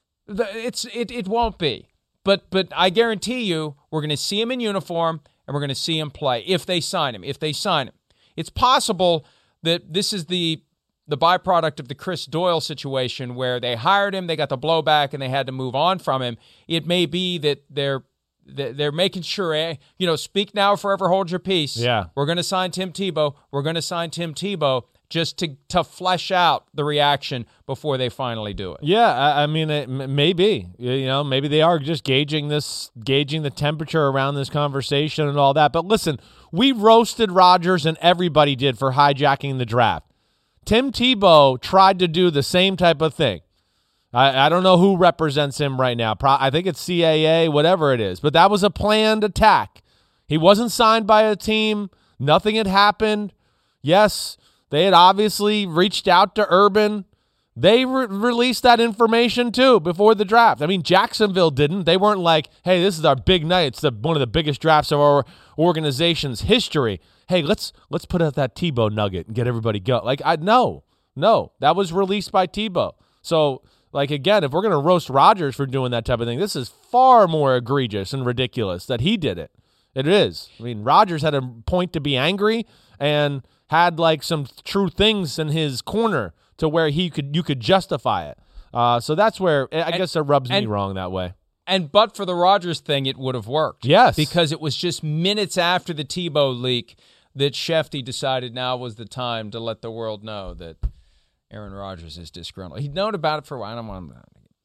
it's it it won't be. But but I guarantee you, we're going to see him in uniform, and we're going to see him play if they sign him. If they sign him, it's possible that this is the the byproduct of the Chris Doyle situation, where they hired him, they got the blowback, and they had to move on from him. It may be that they're they're making sure, eh, you know, speak now or forever hold your peace. Yeah, we're going to sign Tim Tebow. We're going to sign Tim Tebow. Just to, to flesh out the reaction before they finally do it. Yeah, I, I mean, it maybe you know, maybe they are just gauging this, gauging the temperature around this conversation and all that. But listen, we roasted Rodgers, and everybody did, for hijacking the draft. Tim Tebow tried to do the same type of thing. I, I don't know who represents him right now. Pro, I think it's C A A, whatever it is. But that was a planned attack. He wasn't signed by a team. Nothing had happened. Yes. They had obviously reached out to Urban. They re- released that information, too, before the draft. I mean, Jacksonville didn't. They weren't like, hey, this is our big night. It's the, one of the biggest drafts of our organization's history. Hey, let's let's put out that Tebow nugget and get everybody go. Like, I no, no. That was released by Tebow. So, like, again, if we're going to roast Rodgers for doing that type of thing, this is far more egregious and ridiculous that he did it. It is. I mean, Rodgers had a point to be angry, and had like some true things in his corner to where he could you could justify it. Uh, so that's where I and, guess it rubs and, me wrong that way. And but for the Rodgers thing, it would have worked. Yes. Because it was just minutes after the Tebow leak that Shefty decided now was the time to let the world know that Aaron Rodgers is disgruntled. He'd known about it for a while. I don't want to,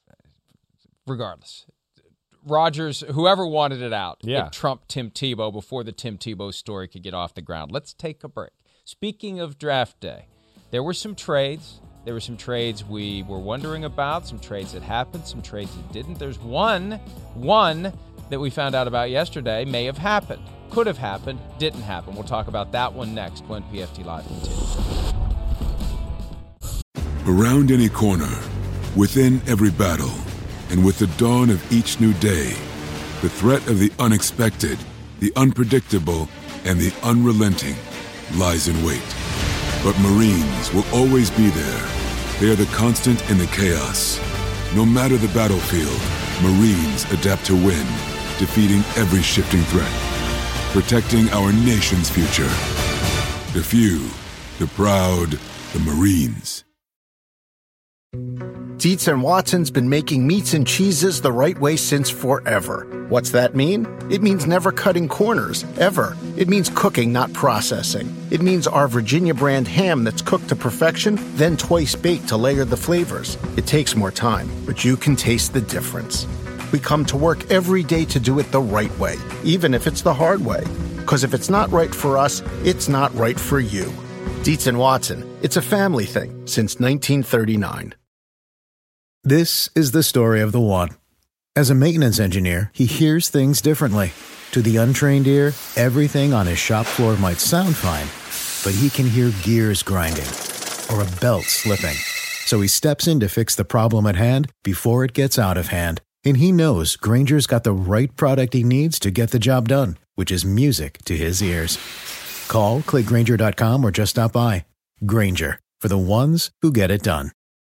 regardless. Rodgers, whoever wanted it out, yeah. it trumped Tim Tebow before the Tim Tebow story could get off the ground. Let's take a break. Speaking of draft day, there were some trades. There were some trades we were wondering about, some trades that happened, some trades that didn't. There's one, one that we found out about yesterday may have happened, could have happened, didn't happen. We'll talk about that one next when P F T Live continues. Around any corner, within every battle, and with the dawn of each new day, the threat of the unexpected, the unpredictable, and the unrelenting lies in wait. But Marines will always be there. They are the constant in the chaos. No matter the battlefield, Marines adapt to win, defeating every shifting threat, protecting our nation's future. The few, the proud, the Marines. Dietz and Watson's been making meats and cheeses the right way since forever. What's that mean? It means never cutting corners, ever. It means cooking, not processing. It means our Virginia brand ham that's cooked to perfection, then twice baked to layer the flavors. It takes more time, but you can taste the difference. We come to work every day to do it the right way, even if it's the hard way. Because if it's not right for us, it's not right for you. Dietz and Watson, it's a family thing since nineteen thirty-nine. This is the story of the one. As a maintenance engineer, he hears things differently. To the untrained ear, everything on his shop floor might sound fine, but he can hear gears grinding or a belt slipping. So he steps in to fix the problem at hand before it gets out of hand. And he knows Grainger's got the right product he needs to get the job done, which is music to his ears. Call, click Grainger dot com, or just stop by. Grainger, for the ones who get it done.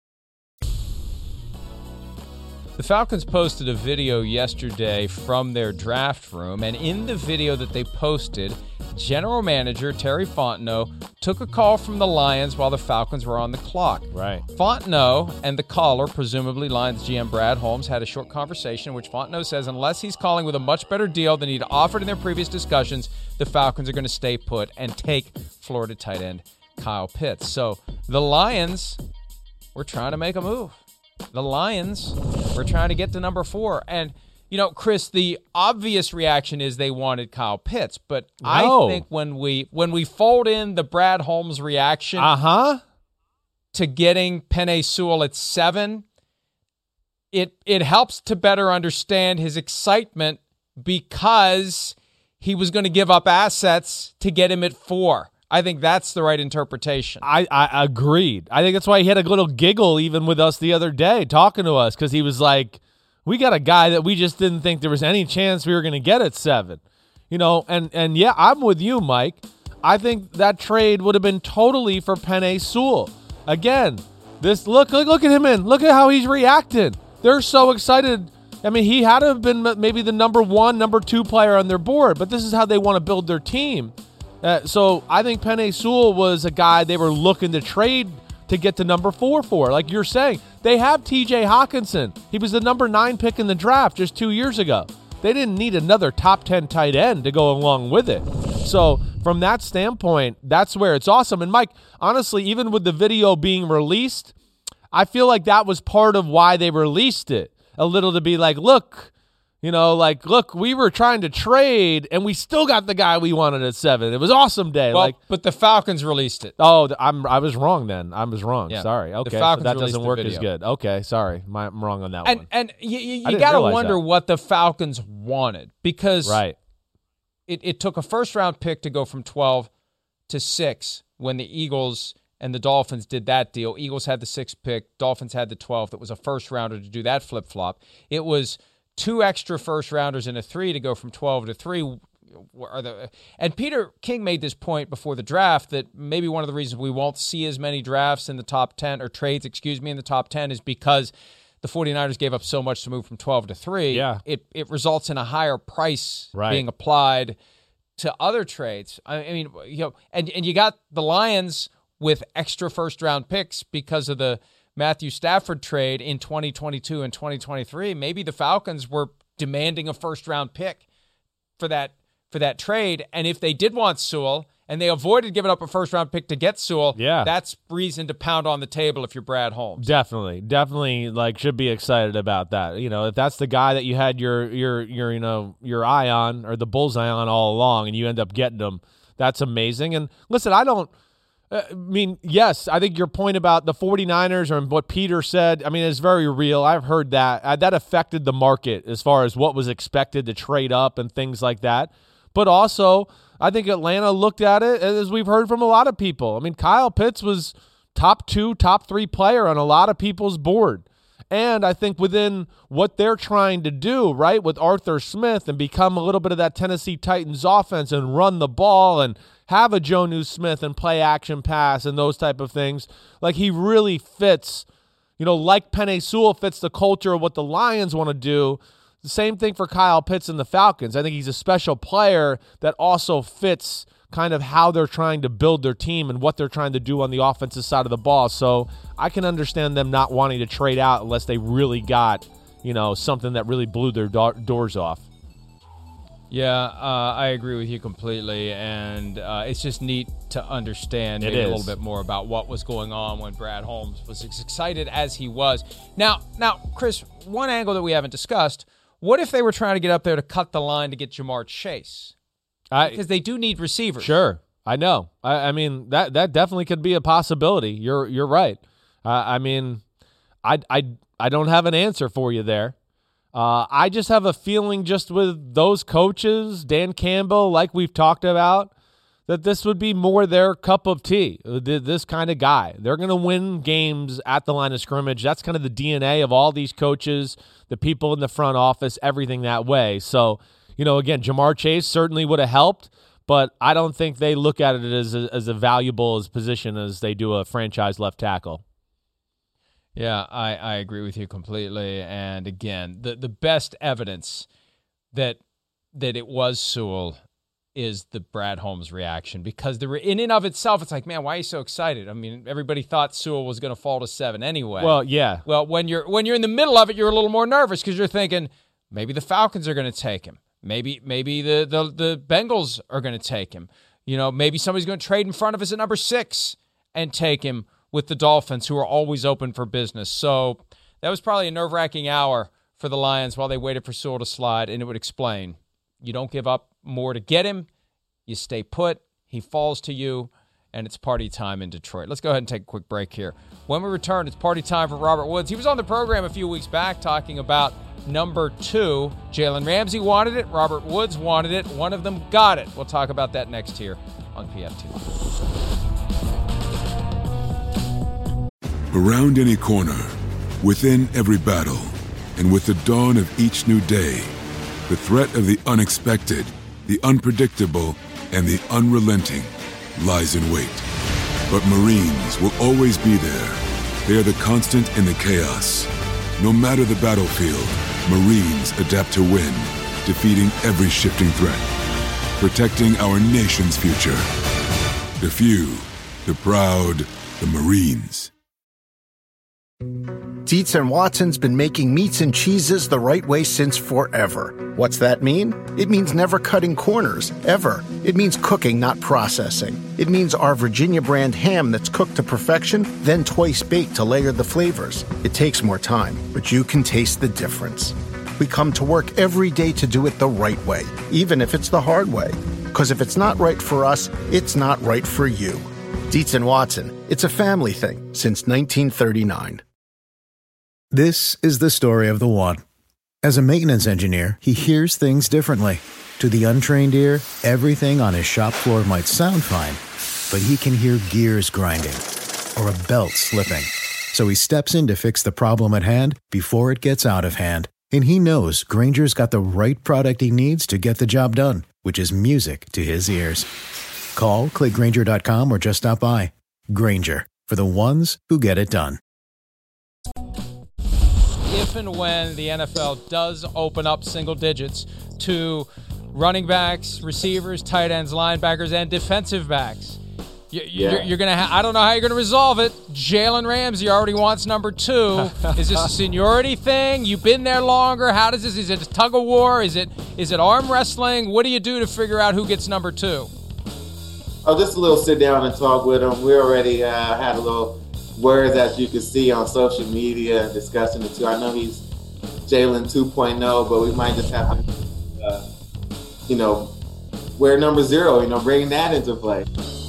The Falcons posted a video yesterday from their draft room, and in the video that they posted, General Manager Terry Fontenot took a call from the Lions while the Falcons were on the clock. Right. Fontenot and the caller, presumably Lions G M Brad Holmes, had a short conversation in which Fontenot says unless he's calling with a much better deal than he'd offered in their previous discussions, the Falcons are going to stay put and take Florida tight end Kyle Pitts. So the Lions were trying to make a move. The Lions were trying to get to number four. And, you know, Chris, the obvious reaction is they wanted Kyle Pitts. But no. I think when we when we fold in the Brad Holmes reaction uh-huh. to getting Penei Sewell at seven, it it helps to better understand his excitement because he was going to give up assets to get him at four. I think that's the right interpretation. I, I agreed. I think that's why he had a little giggle even with us the other day talking to us, because he was like, we got a guy that we just didn't think there was any chance we were going to get at seven. You know, and, and yeah, I'm with you, Mike. I think that trade would have been totally for Penei Sewell. Again, this look, look, look at him in. Look at how he's reacting. They're so excited. I mean, he had to have been maybe the number one, number two player on their board, but this is how they want to build their team. Uh, so I think Penei Sewell was a guy they were looking to trade to get to number four for. Like you're saying, they have T J Hawkinson. He was the number nine pick in the draft just two years ago. They didn't need another top ten tight end to go along with it. So from that standpoint, that's where it's awesome. And Mike, honestly, even with the video being released, I feel like that was part of why they released it. A little to be like, look, you know, like, look, we were trying to trade, and we still got the guy we wanted at seven. It was awesome day. Well, like, but the Falcons released it. Oh, I'm I was wrong then. I was wrong. Yeah. Sorry. Okay, so that doesn't work as good. Okay, sorry. My, I'm wrong on that and, one. And you, you, you got to wonder that. what the Falcons wanted, because right. it, it took a first-round pick to go from twelve to six when the Eagles and the Dolphins did that deal. Eagles had the sixth pick. Dolphins had the twelfth. It was a first-rounder to do that flip-flop. It was two extra first-rounders and a three to go from twelve to three. Are the, and Peter King made this point before the draft that maybe one of the reasons we won't see as many drafts in the top ten, or trades, excuse me, in the top ten is because the 49ers gave up so much to move from twelve to three. Yeah. It, it results in a higher price right. being applied to other trades. I, I mean, you know, and, and you got the Lions with extra first-round picks because of the Matthew Stafford trade in twenty twenty-two and twenty twenty-three. Maybe the Falcons were demanding a first-round pick for that for that trade, and if they did want Sewell and they avoided giving up a first-round pick to get Sewell, yeah. that's reason to pound on the table if you're Brad Holmes. Definitely, definitely, like should be excited about that. You know, if that's the guy that you had your your your you know your eye on, or the bullseye on all along, and you end up getting them, that's amazing. And listen, I don't. I mean, yes, I think your point about the 49ers or what Peter said, I mean, it's very real. I've heard that. Uh, that affected the market as far as what was expected to trade up and things like that. But also, I think Atlanta looked at it, as we've heard from a lot of people. I mean, Kyle Pitts was top two, top three player on a lot of people's board. And I think within what they're trying to do, right, with Arthur Smith and become a little bit of that Tennessee Titans offense and run the ball and have a Jonnu Smith and play action pass and those type of things, like he really fits, you know, like Penei Sewell fits the culture of what the Lions want to do. The same thing for Kyle Pitts and the Falcons. I think he's a special player that also fits kind of how they're trying to build their team and what they're trying to do on the offensive side of the ball. So I can understand them not wanting to trade out unless they really got, you know, something that really blew their do- doors off. Yeah, uh, I agree with you completely, and uh, it's just neat to understand maybe a little bit more about what was going on when Brad Holmes was as excited as he was. Now, now, Chris, one angle that we haven't discussed, what if they were trying to get up there to cut the line to get Jamar Chase? I, because they do need receivers. Sure, I know. I, I mean, that that definitely could be a possibility. You're you're right. Uh, I mean, I, I, I don't have an answer for you there. Uh, I just have a feeling just with those coaches, Dan Campbell, like we've talked about, that this would be more their cup of tea, this kind of guy. They're going to win games at the line of scrimmage. That's kind of the D N A of all these coaches, the people in the front office, everything that way. So, you know, again, Jamar Chase certainly would have helped, but I don't think they look at it as a, as a valuable as position as they do a franchise left tackle. Yeah, I, I agree with you completely. And again, the, the best evidence that that it was Sewell is the Brad Holmes reaction, because the in and of itself, it's like, man, why are you so excited? I mean, everybody thought Sewell was going to fall to seven anyway. Well, yeah. Well, when you're when you're in the middle of it, you're a little more nervous because you're thinking maybe the Falcons are going to take him. Maybe maybe the, the, the Bengals are going to take him. You know, maybe somebody's going to trade in front of us at number six and take him with the Dolphins, who are always open for business. So that was probably a nerve-wracking hour for the Lions while they waited for Sewell to slide, and it would explain. You don't give up more to get him. You stay put. He falls to you, and it's party time in Detroit. Let's go ahead and take a quick break here. When we return, it's party time for Robert Woods. He was on the program a few weeks back talking about number two. Jalen Ramsey wanted it. Robert Woods wanted it. One of them got it. We'll talk about that next here on P F T. Around any corner, within every battle, and with the dawn of each new day, the threat of the unexpected, the unpredictable, and the unrelenting lies in wait. But Marines will always be there. They are the constant in the chaos. No matter the battlefield, Marines adapt to win, defeating every shifting threat, protecting our nation's future. The few, the proud, the Marines. Dietz and Watson's been making meats and cheeses the right way since forever. What's that mean? It means never cutting corners, ever. It means cooking, not processing. It means our Virginia brand ham that's cooked to perfection, then twice baked to layer the flavors. It takes more time, but you can taste the difference. We come to work every day to do it the right way, even if it's the hard way. Because if it's not right for us, it's not right for you. Dietz and Watson, it's a family thing since nineteen thirty-nine. This is the story of the one. As a maintenance engineer, he hears things differently. To the untrained ear, everything on his shop floor might sound fine, but he can hear gears grinding or a belt slipping. So he steps in to fix the problem at hand before it gets out of hand. And he knows Grainger's got the right product he needs to get the job done, which is music to his ears. Call, click Grainger dot com, or just stop by. Grainger, for the ones who get it done. If and when the N F L does open up single digits to running backs, receivers, tight ends, linebackers, and defensive backs, you, yeah. you're, you're gonna. Ha- I don't know how you're gonna resolve it. Jalen Ramsey already wants number two. Is this a seniority thing? You've been there longer. How does this? Is it a tug of war? Is it is it arm wrestling? What do you do to figure out who gets number two? Oh, just a little sit down and talk with him. We already uh, had a little words, as you can see on social media, discussing it too. I know he's Jalen two point oh, but we might just have to, uh, you know, wear number zero, you know, bringing that into play.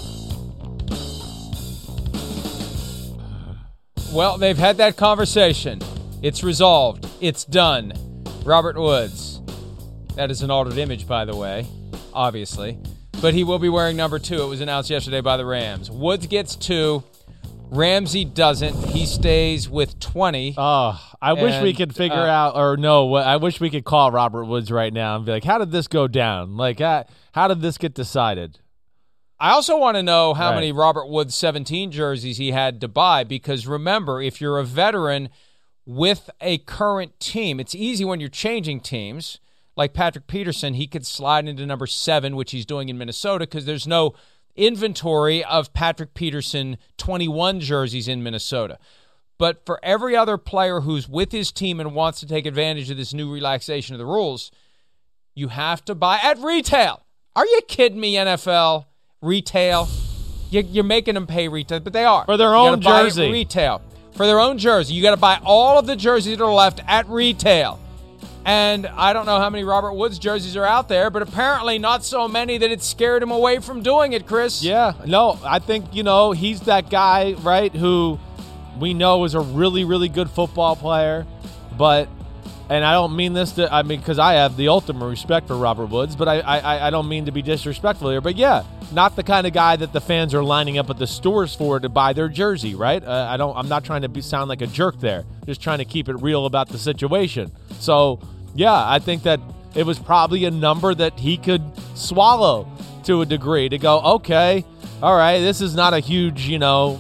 Well, they've had that conversation. It's resolved. It's done. Robert Woods. That is an altered image, by the way, obviously. But he will be wearing number two. It was announced yesterday by the Rams. Woods gets two. Ramsey doesn't. He stays with twenty. Oh, I and, wish we could figure uh, out, or no, I wish we could call Robert Woods right now and be like, how did this go down? Like, how, how did this get decided? I also want to know how right. many Robert Woods seventeen jerseys he had to buy, because remember, if you're a veteran with a current team, it's easy when you're changing teams. Like Patrick Peterson, he could slide into number seven, which he's doing in Minnesota, because there's no inventory of Patrick Peterson twenty-one jerseys in Minnesota. But for every other player who's with his team and wants to take advantage of this new relaxation of the rules, you have to buy at retail. Are you kidding me, N F L? Retail? You're making them pay retail, but they are. For their own jersey. Buy it retail. For their own jersey. You got to buy all of the jerseys that are left at retail. And I don't know how many Robert Woods jerseys are out there, but apparently not so many that it scared him away from doing it, Chris. Yeah, no, I think, you know, he's that guy, right, who we know is a really, really good football player. But, and I don't mean this to, I mean, because I have the ultimate respect for Robert Woods, but I, I, I don't mean to be disrespectful here. But yeah, not the kind of guy that the fans are lining up at the stores for to buy their jersey, right? Uh, I don't, I'm not trying to be, sound like a jerk there. Just trying to keep it real about the situation. So, yeah, I think that it was probably a number that he could swallow to a degree to go, okay, all right, this is not a huge, you know,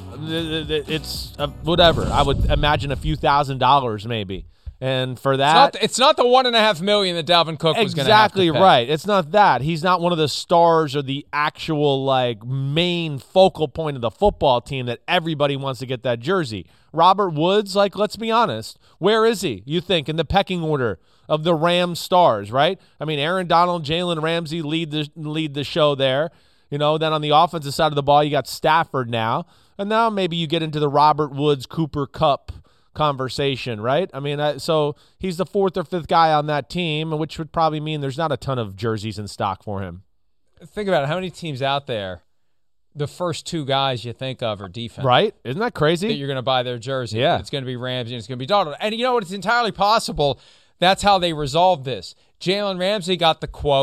it's a, whatever. I would imagine a few thousand dollars maybe. And for that, it's not, it's not the one and a half million that Dalvin Cook was going to have to pay. Exactly right. It's not that. He's not one of the stars or the actual like main focal point of the football team that everybody wants to get that jersey. Robert Woods, like, let's be honest, where is he? You think in the pecking order of the Rams stars, right? I mean, Aaron Donald, Jalen Ramsey lead the lead the show there. You know, then on the offensive side of the ball, you got Stafford now, and now maybe you get into the Robert Woods, Cooper Kupp conversation, right? I mean, I, so he's the fourth or fifth guy on that team, which would probably mean there's not a ton of jerseys in stock for him. Think about it. How many teams out there, the first two guys you think of are defense? Right? Isn't that crazy? That you're going to buy their jersey. Yeah. It's going to be Ramsey and it's going to be Donald. And you know what? It's entirely possible that's how they resolved this. Jalen Ramsey got the quote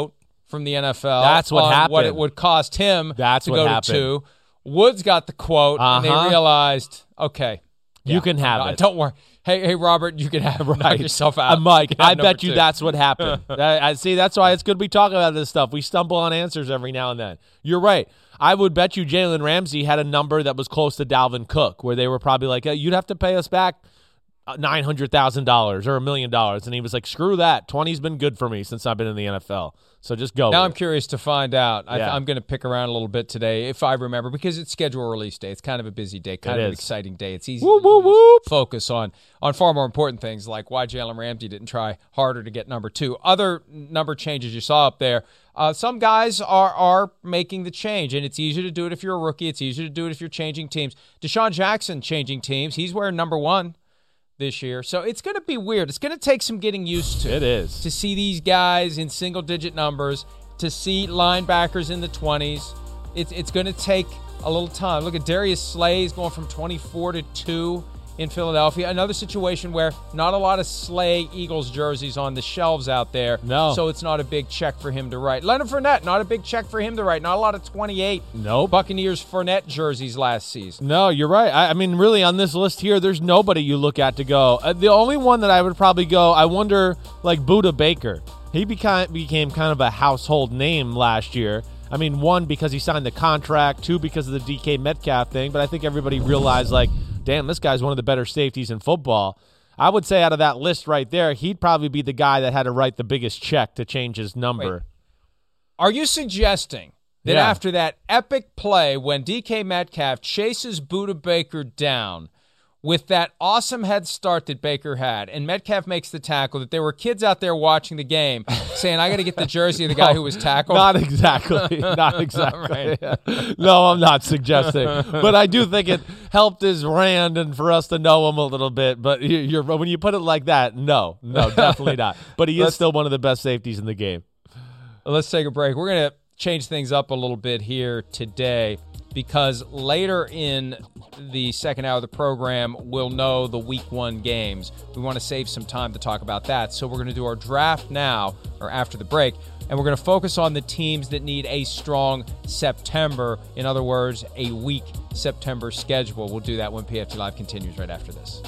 from the N F L. That's what on happened. What it would cost him That's to what go happened. to two. Woods got the quote, uh-huh. and they realized, okay, you yeah, can have no, it. Don't worry. Hey, hey, Robert, you can have right. knock yourself out. Uh, Mike, I bet two. you that's what happened. I, I see. That's why it's good we talk about this stuff. We stumble on answers every now and then. You're right. I would bet you Jalen Ramsey had a number that was close to Dalvin Cook, where they were probably like, hey, you'd have to pay us back nine hundred thousand dollars or a million dollars. And he was like, screw that. twenty's been good for me since I've been in the N F L. So just go. Now I'm it. curious to find out. I, Yeah. I'm going to pick around a little bit today, if I remember, because it's schedule release day. It's kind of a busy day, kind It of an is. exciting day. It's easy Whoop, to whoop, lose whoop. focus on, on far more important things like why Jalen Ramsey didn't try harder to get number two. Other number changes you saw up there. Uh, some guys are are making the change, and it's easier to do it if you're a rookie. It's easier to do it if you're changing teams. Deshaun Jackson changing teams. He's wearing number one this year. So it's going to be weird. It's going to take some getting used to. It is. To see these guys in single-digit numbers, to see linebackers in the twenties. It's it's going to take a little time. Look at Darius Slay is going from twenty-four to two in Philadelphia. Another situation where not a lot of Slay Eagles jerseys on the shelves out there. No. So it's not a big check for him to write. Leonard Fournette, not a big check for him to write. Not a lot of twenty-eight Nope. Buccaneers Fournette jerseys last season. No, you're right. I, I mean, really, on this list here, there's nobody you look at to go. Uh, the only one that I would probably go, I wonder, like Budda Baker. He became, became kind of a household name last year. I mean, one, because he signed the contract, two, because of the D K Metcalf thing, but I think everybody realized, like, damn, this guy's one of the better safeties in football. I would say out of that list right there, he'd probably be the guy that had to write the biggest check to change his number. Wait. Are you suggesting that Yeah. after that epic play when D K Metcalf chases Budda Baker down with that awesome head start that Baker had, and Metcalf makes the tackle, that there were kids out there watching the game saying, I got to get the jersey of the guy No, who was tackled? Not exactly. Not exactly. Right. No, I'm not suggesting. But I do think it helped his brand and for us to know him a little bit. But you- you're when you put it like that, no. No, definitely not. But he is Let's- still one of the best safeties in the game. Let's take a break. We're going to change things up a little bit here today because later in the second hour of the program, we'll know the week one games. We want to save some time to talk about that. So we're going to do our draft now or after the break, and we're going to focus on the teams that need a strong September. In other words, a weak September schedule. We'll do that when P F T Live continues right after this.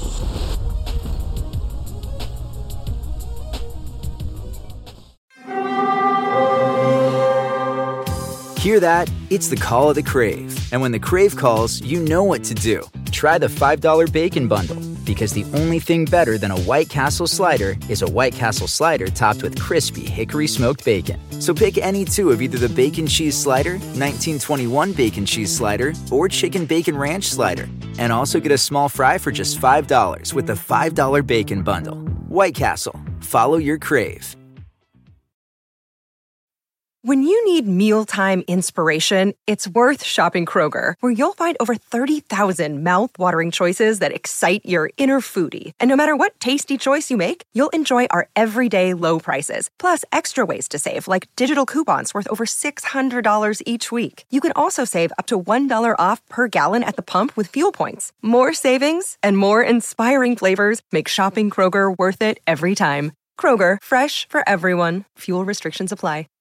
Hear that? It's the call of the Crave. And when the Crave calls, you know what to do. Try the five dollar Bacon Bundle, because the only thing better than a White Castle slider is a White Castle slider topped with crispy hickory smoked bacon. So pick any two of either the Bacon Cheese Slider, nineteen twenty-one Bacon Cheese Slider, or Chicken Bacon Ranch Slider. And also get a small fry for just five dollars with the five dollar Bacon Bundle. White Castle. Follow your Crave. When you need mealtime inspiration, it's worth shopping Kroger, where you'll find over thirty thousand mouth-watering choices that excite your inner foodie. And no matter what tasty choice you make, you'll enjoy our everyday low prices, plus extra ways to save, like digital coupons worth over six hundred dollars each week. You can also save up to one dollar off per gallon at the pump with fuel points. More savings and more inspiring flavors make shopping Kroger worth it every time. Kroger, fresh for everyone. Fuel restrictions apply.